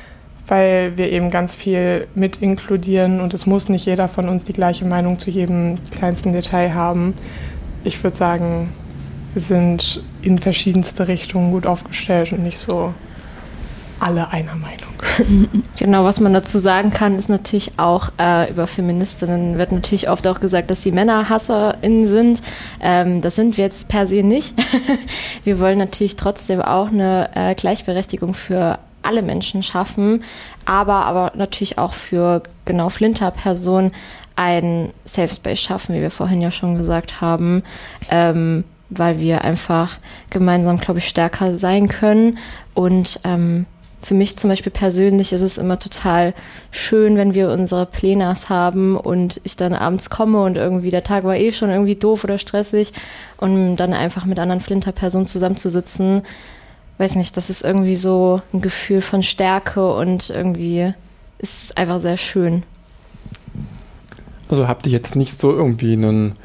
weil wir eben ganz viel mit inkludieren und es muss nicht jeder von uns die gleiche Meinung zu jedem kleinsten Detail haben. Ich würde sagen, wir sind in verschiedenste Richtungen gut aufgestellt und nicht so alle einer Meinung. Genau, was man dazu sagen kann, ist natürlich auch, über Feministinnen wird natürlich oft auch gesagt, dass sie MännerhasserInnen sind. Das sind wir jetzt per se nicht. Wir wollen natürlich trotzdem auch eine Gleichberechtigung für alle Menschen schaffen, aber natürlich auch für genau Flinter-Personen einen Safe Space schaffen, wie wir vorhin ja schon gesagt haben, weil wir einfach gemeinsam, glaube ich, stärker sein können. Und für mich zum Beispiel persönlich ist es immer total schön, wenn wir unsere Plenars haben und ich dann abends komme und irgendwie der Tag war schon irgendwie doof oder stressig und dann einfach mit anderen Flinter-Personen zusammenzusitzen. Weiß nicht, das ist irgendwie so ein Gefühl von Stärke und irgendwie ist es einfach sehr schön. Also habt ihr jetzt nicht so irgendwie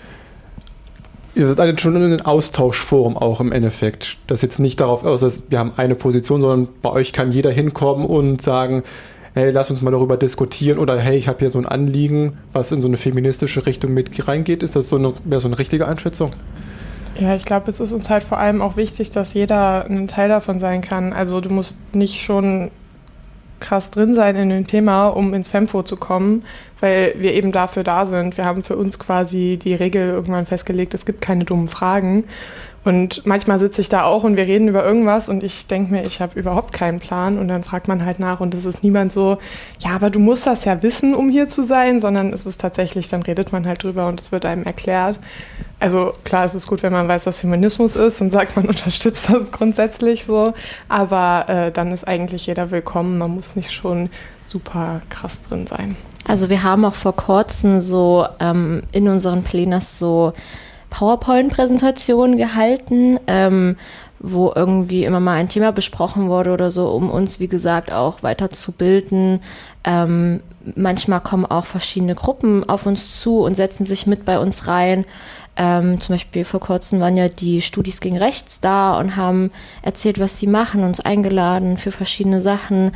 ihr seid schon in einem Austauschforum auch im Endeffekt. Das jetzt nicht darauf aus, dass wir haben eine Position, sondern bei euch kann jeder hinkommen und sagen, hey, lass uns mal darüber diskutieren oder hey, ich habe hier so ein Anliegen, was in so eine feministische Richtung mit reingeht. Ist das wäre so eine richtige Einschätzung? Ja, ich glaube, es ist uns halt vor allem auch wichtig, dass jeder ein Teil davon sein kann. Also du musst nicht schon krass drin sein in dem Thema, um ins Femfo zu kommen, weil wir eben dafür da sind. Wir haben für uns quasi die Regel irgendwann festgelegt, es gibt keine dummen Fragen. Und manchmal sitze ich da auch und wir reden über irgendwas und ich denke mir, ich habe überhaupt keinen Plan und dann fragt man halt nach und es ist niemand so, ja, aber du musst das ja wissen, um hier zu sein, sondern es ist tatsächlich, dann redet man halt drüber und es wird einem erklärt. Also klar, es ist gut, wenn man weiß, was Feminismus ist und sagt, man unterstützt das grundsätzlich so, aber dann ist eigentlich jeder willkommen, man muss nicht schon super krass drin sein. Also wir haben auch vor kurzem so in unseren Plenars so PowerPoint-Präsentationen gehalten, wo irgendwie immer mal ein Thema besprochen wurde oder so, um uns, wie gesagt, auch weiterzubilden. Manchmal kommen auch verschiedene Gruppen auf uns zu und setzen sich mit bei uns rein. Zum Beispiel vor kurzem waren ja die Studis gegen Rechts da und haben erzählt, was sie machen, uns eingeladen für verschiedene Sachen.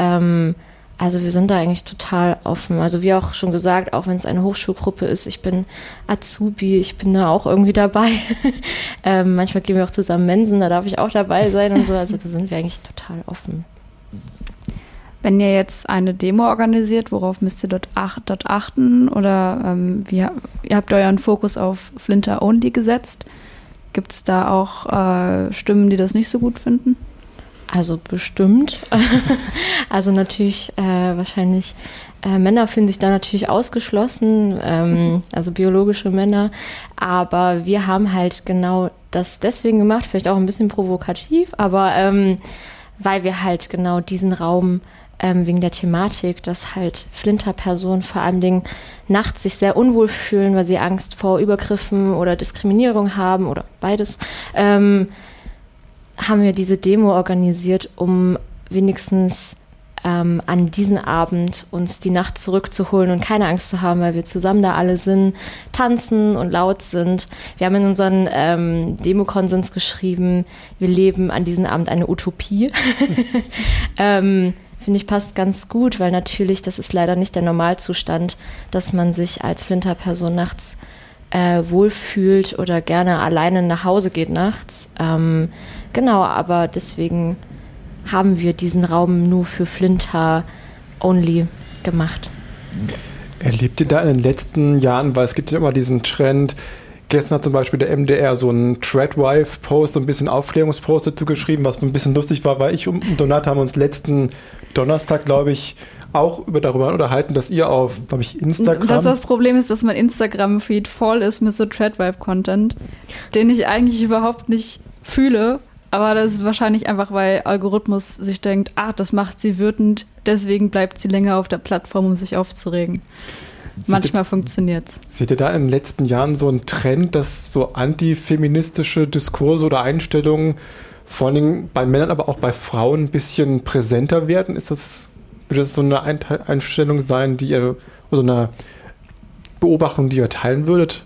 Also wir sind da eigentlich total offen. Also wie auch schon gesagt, auch wenn es eine Hochschulgruppe ist, ich bin Azubi, ich bin da auch irgendwie dabei. Manchmal gehen wir auch zusammen Mensen, da darf ich auch dabei sein und so. Also da sind wir eigentlich total offen. Wenn ihr jetzt eine Demo organisiert, worauf müsst ihr dort achten? Oder ihr habt euren Fokus auf Flinter Only gesetzt. Gibt es da auch Stimmen, die das nicht so gut finden? Also bestimmt. Also natürlich wahrscheinlich Männer fühlen sich da natürlich ausgeschlossen, also biologische Männer. Aber wir haben halt genau das deswegen gemacht, vielleicht auch ein bisschen provokativ, aber weil wir halt genau diesen Raum wegen der Thematik, dass halt Flinter-Personen vor allem Dingen nachts sich sehr unwohl fühlen, weil sie Angst vor Übergriffen oder Diskriminierung haben oder beides, haben wir diese Demo organisiert, um wenigstens an diesen Abend uns die Nacht zurückzuholen und keine Angst zu haben, weil wir zusammen da alle sind, tanzen und laut sind. Wir haben in unseren Demokonsens geschrieben, wir leben an diesem Abend eine Utopie. Finde ich, passt ganz gut, weil natürlich, das ist leider nicht der Normalzustand, dass man sich als Flinterperson nachts wohlfühlt oder gerne alleine nach Hause geht nachts. Genau, aber deswegen haben wir diesen Raum nur für Flinter only gemacht. Erlebt ihr da in den letzten Jahren, weil es gibt ja immer diesen Trend, gestern hat zum Beispiel der MDR so einen Threadwife-Post, so ein bisschen Aufklärungspost dazu geschrieben, was ein bisschen lustig war, weil ich und Donat haben uns letzten Donnerstag, glaube ich, auch darüber unterhalten, dass ihr auf, glaube ich, Instagram... Das Problem ist, dass mein Instagram-Feed voll ist mit so Threadwife-Content, den ich eigentlich überhaupt nicht fühle. Aber das ist wahrscheinlich einfach, weil Algorithmus sich denkt, das macht sie wütend, deswegen bleibt sie länger auf der Plattform, um sich aufzuregen. Manchmal funktioniert's. Seht ihr da in den letzten Jahren so einen Trend, dass so antifeministische Diskurse oder Einstellungen vor allen Dingen bei Männern, aber auch bei Frauen ein bisschen präsenter werden? Würde das so eine Einstellung sein, die ihr, oder eine Beobachtung, die ihr teilen würdet?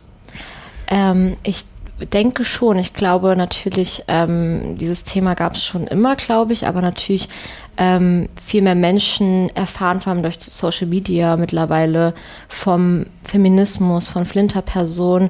Ich denke schon. Ich glaube natürlich, dieses Thema gab es schon immer, glaube ich, aber natürlich viel mehr Menschen erfahren, vor allem durch Social Media mittlerweile, vom Feminismus, von Flinterpersonen.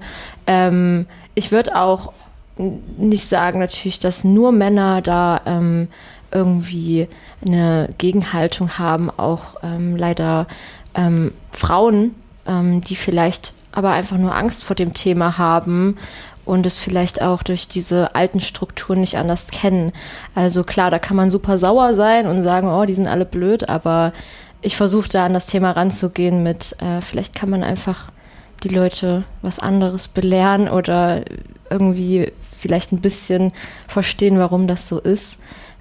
Ich würde auch nicht sagen natürlich, dass nur Männer da irgendwie eine Gegenhaltung haben, auch leider Frauen, die vielleicht aber einfach nur Angst vor dem Thema haben und es vielleicht auch durch diese alten Strukturen nicht anders kennen. Also klar, da kann man super sauer sein und sagen, die sind alle blöd, aber ich versuche da an das Thema ranzugehen mit, vielleicht kann man einfach die Leute was anderes belehren oder irgendwie vielleicht ein bisschen verstehen, warum das so ist.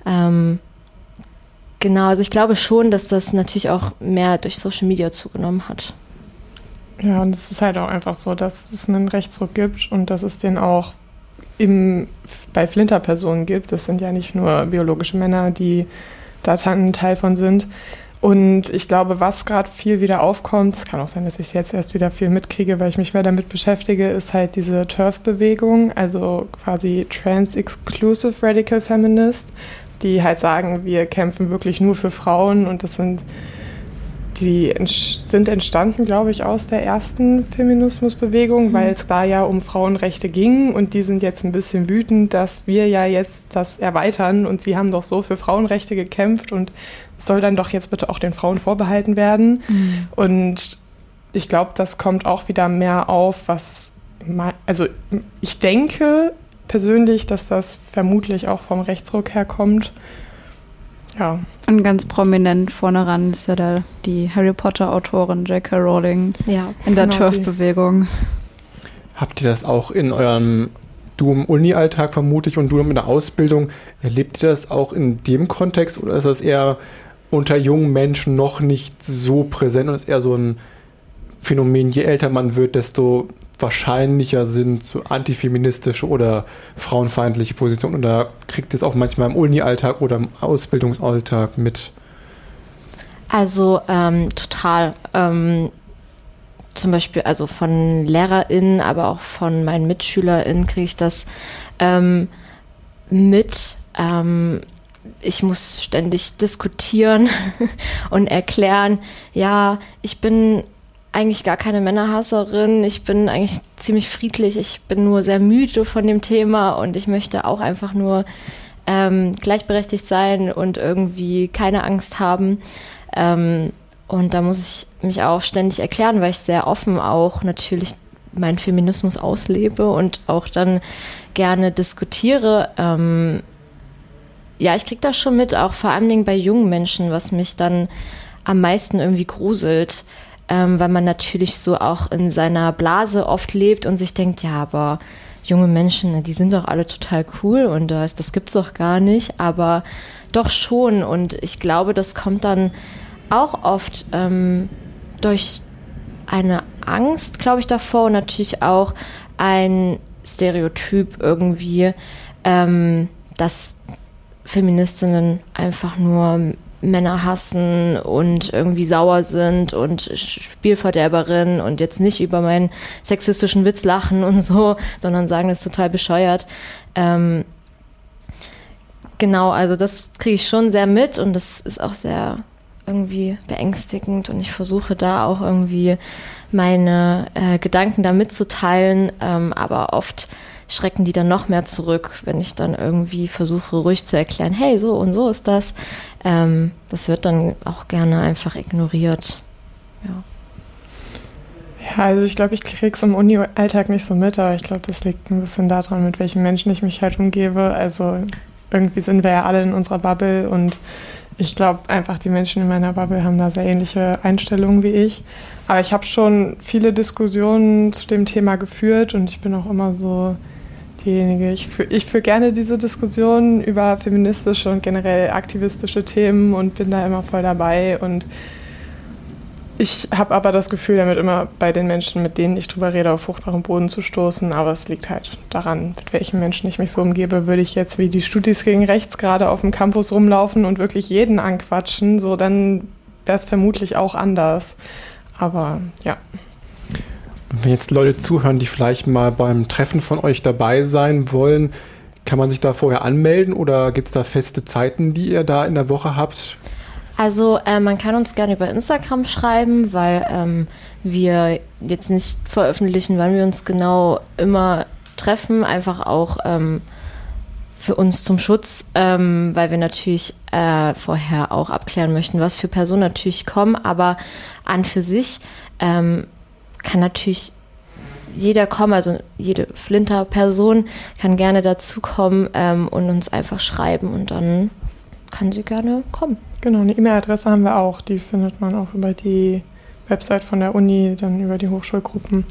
Genau, also ich glaube schon, dass das natürlich auch mehr durch Social Media zugenommen hat. Ja, und es ist halt auch einfach so, dass es einen Rechtsruck gibt und dass es den auch bei Flinterpersonen gibt. Das sind ja nicht nur biologische Männer, die da ein Teil von sind. Und ich glaube, was gerade viel wieder aufkommt, es kann auch sein, dass ich es jetzt erst wieder viel mitkriege, weil ich mich mehr damit beschäftige, ist halt diese TERF-Bewegung, also quasi Trans-Exclusive Radical Feminist, die halt sagen, wir kämpfen wirklich nur für Frauen und die sind entstanden, glaube ich, aus der ersten Feminismusbewegung, weil es da ja um Frauenrechte ging und die sind jetzt ein bisschen wütend, dass wir ja jetzt das erweitern und sie haben doch so für Frauenrechte gekämpft und es soll dann doch jetzt bitte auch den Frauen vorbehalten werden. Und ich glaube, das kommt auch wieder mehr auf, also ich denke persönlich, dass das vermutlich auch vom Rechtsruck herkommt. Ja. Und ganz prominent vorne ran ist ja da die Harry Potter-Autorin J.K. Rowling in der TERF-Bewegung. Habt ihr das auch in eurem, du im Uni-Alltag vermutlich und du in der Ausbildung, erlebt ihr das auch in dem Kontext oder ist das eher unter jungen Menschen noch nicht so präsent und ist eher so ein Phänomen, je älter man wird, desto wahrscheinlicher sind so antifeministische oder frauenfeindliche Positionen und da kriegt es auch manchmal im Uni-Alltag oder im Ausbildungsalltag mit? Also total. Zum Beispiel also von LehrerInnen, aber auch von meinen MitschülerInnen kriege ich das mit. Ich muss ständig diskutieren und erklären, ja, ich bin eigentlich gar keine Männerhasserin, ich bin eigentlich ziemlich friedlich, ich bin nur sehr müde von dem Thema und ich möchte auch einfach nur gleichberechtigt sein und irgendwie keine Angst haben. Und da muss ich mich auch ständig erklären, weil ich sehr offen auch natürlich meinen Feminismus auslebe und auch dann gerne diskutiere. Ja, ich kriege das schon mit, auch vor allem bei jungen Menschen, was mich dann am meisten irgendwie gruselt, weil man natürlich so auch in seiner Blase oft lebt und sich denkt, ja, aber junge Menschen, die sind doch alle total cool und das gibt's doch gar nicht, aber doch schon und ich glaube, das kommt dann auch oft durch eine Angst, glaube ich, davor und natürlich auch ein Stereotyp irgendwie, dass Feministinnen einfach nur Männer hassen und irgendwie sauer sind und Spielverderberin und jetzt nicht über meinen sexistischen Witz lachen und so, sondern sagen, das ist total bescheuert. Genau, also das kriege ich schon sehr mit und das ist auch sehr irgendwie beängstigend und ich versuche da auch irgendwie meine Gedanken da mitzuteilen, aber oft schrecken die dann noch mehr zurück, wenn ich dann irgendwie versuche, ruhig zu erklären, hey, so und so ist das. Das wird dann auch gerne einfach ignoriert. Ja, also ich glaube, ich kriege es im Uni-Alltag nicht so mit, aber ich glaube, das liegt ein bisschen daran, mit welchen Menschen ich mich halt umgebe. Also irgendwie sind wir ja alle in unserer Bubble und ich glaube einfach, die Menschen in meiner Bubble haben da sehr ähnliche Einstellungen wie ich. Aber ich habe schon viele Diskussionen zu dem Thema geführt und ich bin auch immer so diejenige, ich führe gerne diese Diskussionen über feministische und generell aktivistische Themen und bin da immer voll dabei und ich habe aber das Gefühl, damit immer bei den Menschen, mit denen ich drüber rede, auf fruchtbaren Boden zu stoßen, aber es liegt halt daran, mit welchen Menschen ich mich so umgebe. Würde ich jetzt wie die Studis gegen rechts gerade auf dem Campus rumlaufen und wirklich jeden anquatschen, so dann wäre es vermutlich auch anders. Aber ja. Wenn jetzt Leute zuhören, die vielleicht mal beim Treffen von euch dabei sein wollen, kann man sich da vorher anmelden oder gibt es da feste Zeiten, die ihr da in der Woche habt? Also man kann uns gerne über Instagram schreiben, weil wir jetzt nicht veröffentlichen, wann wir uns genau immer treffen, einfach auch für uns zum Schutz, weil wir natürlich vorher auch abklären möchten, was für Personen natürlich kommen, aber an für sich kann natürlich jeder kommen, also jede Flinter-Person kann gerne dazukommen und uns einfach schreiben und dann kann sie gerne kommen. Genau, eine E-Mail-Adresse haben wir auch, die findet man auch über die Website von der Uni, dann über die Hochschulgruppen.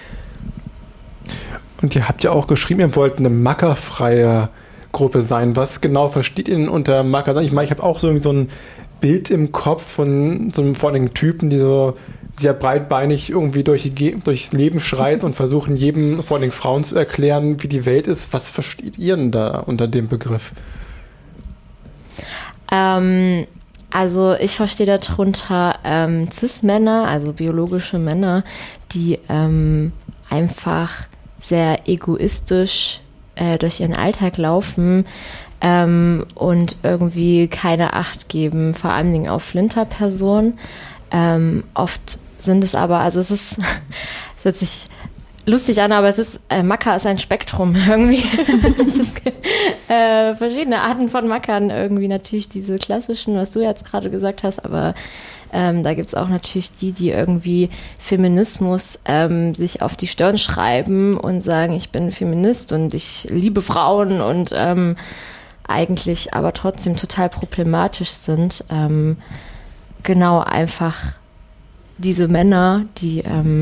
Und ihr habt ja auch geschrieben, ihr wollt eine mackerfreie Gruppe sein. Was genau versteht ihr denn unter Macker sein? Ich meine, ich habe auch so ein Bild im Kopf von so einem vornehmen Typen, die so sehr breitbeinig irgendwie durchs Leben schreit und versuchen, jedem, vor allem Frauen, zu erklären, wie die Welt ist. Was versteht ihr denn da unter dem Begriff? Also ich verstehe darunter Cis-Männer, also biologische Männer, die einfach sehr egoistisch durch ihren Alltag laufen und irgendwie keine Acht geben, vor allen Dingen auf Flinter-Personen. Oft sind es aber, also es hört sich lustig an, aber es ist, Macker ist ein Spektrum irgendwie. Es gibt verschiedene Arten von Mackern irgendwie, natürlich diese klassischen, was du jetzt gerade gesagt hast, aber da gibt es auch natürlich die irgendwie Feminismus sich auf die Stirn schreiben und sagen, ich bin Feminist und ich liebe Frauen und eigentlich aber trotzdem total problematisch sind. Genau, einfach diese Männer, die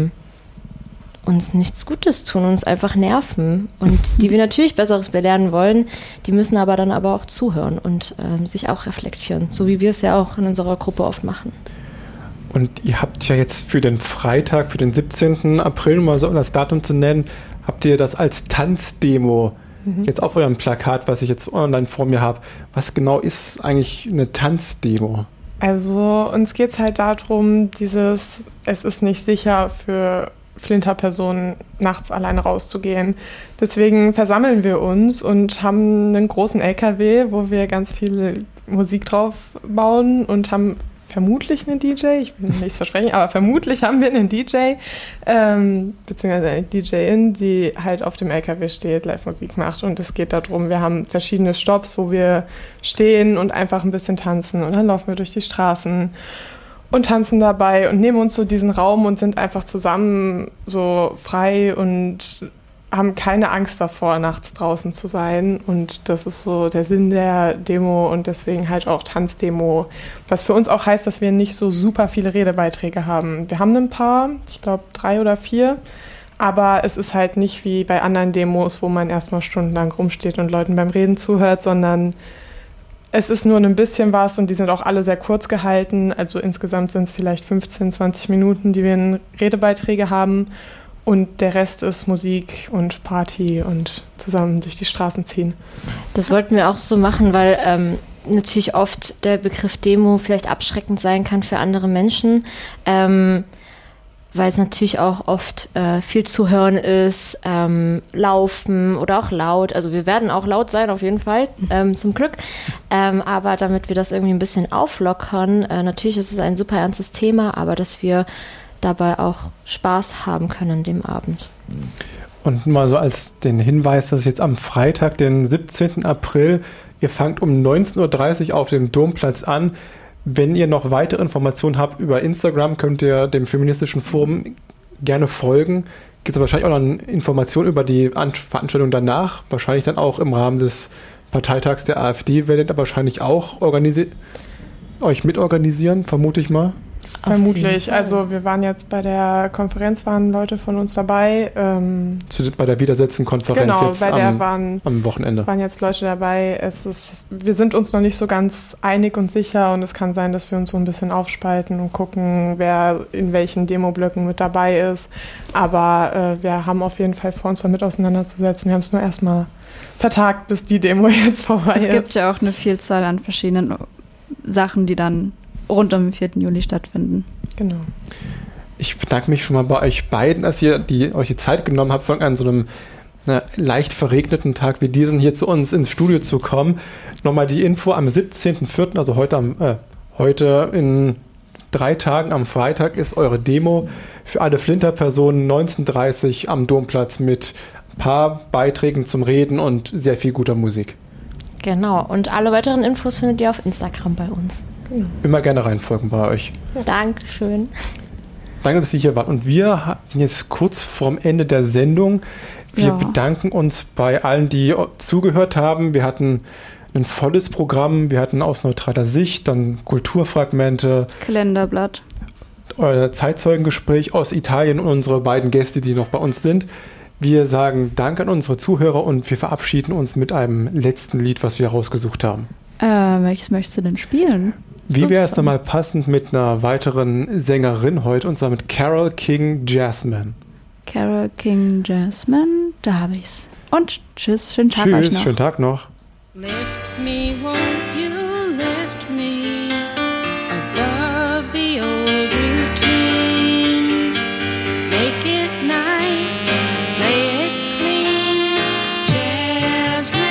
uns nichts Gutes tun, uns einfach nerven und die wir natürlich Besseres belehren wollen, die müssen aber dann aber auch zuhören und sich auch reflektieren, so wie wir es ja auch in unserer Gruppe oft machen. Und ihr habt ja jetzt für den Freitag, für den 17. April, um mal so das Datum zu nennen, habt ihr das als Tanzdemo jetzt auf eurem Plakat, was ich jetzt online vor mir habe. Was genau ist eigentlich eine Tanzdemo? Also uns geht es halt darum, es ist nicht sicher für Flinter-Personen nachts alleine rauszugehen. Deswegen versammeln wir uns und haben einen großen LKW, wo wir ganz viel Musik drauf bauen und haben vermutlich einen DJ, ich will nichts versprechen, aber vermutlich haben wir einen DJ, beziehungsweise eine DJin, die halt auf dem LKW steht, Live-Musik macht und es geht darum, wir haben verschiedene Stops, wo wir stehen und einfach ein bisschen tanzen und dann laufen wir durch die Straßen und tanzen dabei und nehmen uns so diesen Raum und sind einfach zusammen so frei und haben keine Angst davor, nachts draußen zu sein. Und das ist so der Sinn der Demo und deswegen halt auch Tanzdemo. Was für uns auch heißt, dass wir nicht so super viele Redebeiträge haben. Wir haben ein paar, ich glaube 3 oder 4, aber es ist halt nicht wie bei anderen Demos, wo man erstmal stundenlang rumsteht und Leuten beim Reden zuhört, sondern es ist nur ein bisschen was und die sind auch alle sehr kurz gehalten. Also insgesamt sind es vielleicht 15, 20 Minuten, die wir in Redebeiträge haben. Und der Rest ist Musik und Party und zusammen durch die Straßen ziehen. Das wollten wir auch so machen, weil natürlich oft der Begriff Demo vielleicht abschreckend sein kann für andere Menschen, weil es natürlich auch oft viel zu hören ist, laufen oder auch laut. Also wir werden auch laut sein, auf jeden Fall, zum Glück. Aber damit wir das irgendwie ein bisschen auflockern, natürlich ist es ein super ernstes Thema, aber dass wir dabei auch Spaß haben können an dem Abend. Und mal so als den Hinweis, dass jetzt am Freitag, den 17. April, ihr fangt um 19.30 Uhr auf dem Domplatz an. Wenn ihr noch weitere Informationen habt über Instagram, könnt ihr dem Feministischen Forum gerne folgen. Gibt es wahrscheinlich auch noch Informationen über die Veranstaltung danach. Wahrscheinlich dann auch im Rahmen des Parteitags der AfD werdet ihr wahrscheinlich auch euch mitorganisieren, vermute ich mal. Vermutlich. Also wir waren jetzt bei der Konferenz, waren Leute von uns dabei. Bei der Widersetzen-Konferenz genau, jetzt bei der am Wochenende. Waren jetzt Leute dabei. Wir sind uns noch nicht so ganz einig und sicher und es kann sein, dass wir uns so ein bisschen aufspalten und gucken, wer in welchen Demoblöcken mit dabei ist. Aber wir haben auf jeden Fall vor, uns damit auseinanderzusetzen. Wir haben es nur erstmal vertagt, bis die Demo jetzt vorbei ist. Es gibt ja auch eine Vielzahl an verschiedenen Sachen, die dann rund um den 4. Juli stattfinden. Genau. Ich bedanke mich schon mal bei euch beiden, dass ihr euch die Zeit genommen habt, von an so einem leicht verregneten Tag wie diesen hier zu uns ins Studio zu kommen. Nochmal die Info, am 17.04., also heute in 3 Tagen am Freitag ist eure Demo für alle Flinter-Personen 19:30 am Domplatz mit ein paar Beiträgen zum Reden und sehr viel guter Musik. Genau, und alle weiteren Infos findet ihr auf Instagram bei uns. Immer gerne reinfolgen bei euch. Dankeschön. Danke, dass ihr hier wart. Und wir sind jetzt kurz vorm Ende der Sendung. Wir bedanken uns bei allen, die zugehört haben. Wir hatten ein volles Programm. Wir hatten aus neutraler Sicht, dann Kulturfragmente. Kalenderblatt. Euer Zeitzeugengespräch aus Italien und unsere beiden Gäste, die noch bei uns sind. Wir sagen Dank an unsere Zuhörer und wir verabschieden uns mit einem letzten Lied, was wir rausgesucht haben. Welches möchtest du denn spielen? Wie wäre es dann mal passend mit einer weiteren Sängerin heute, und zwar mit Carole King Jasmine. Carole King Jasmine, da habe ich's. Und tschüss, schönen Tag euch noch. Schönen Tag noch. Lift me, won't you lift me above the old routine. Make it nice, play it clean, Jasmine.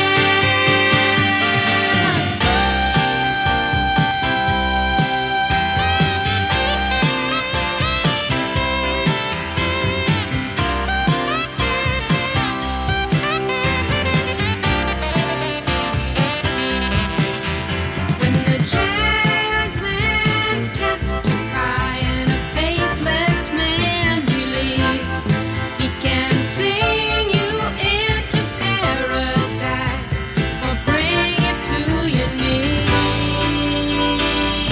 When the jasmines testify and a faithless man believes, he can sing you into paradise or bring you to your knees.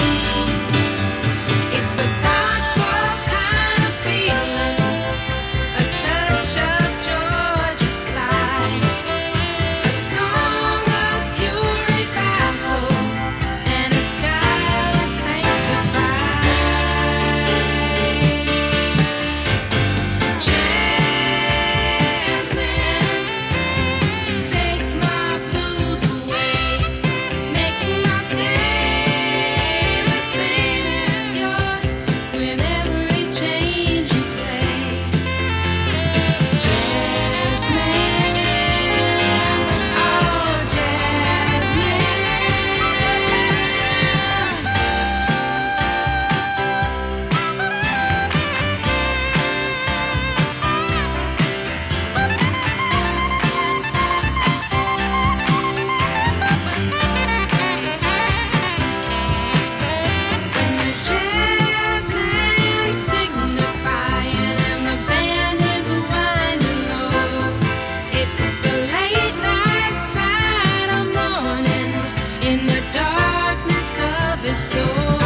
It's a gospel kind of feeling, a touch of Georgia slide, a song of pure revival, and a style that's sanctified. Jasmine, take my blues away, make my day the same as yours with every change you play. Jasmine, oh Jasmine. When the jasmine signifying and the band is winding low, it's the late night side of morning in the darkness of his soul.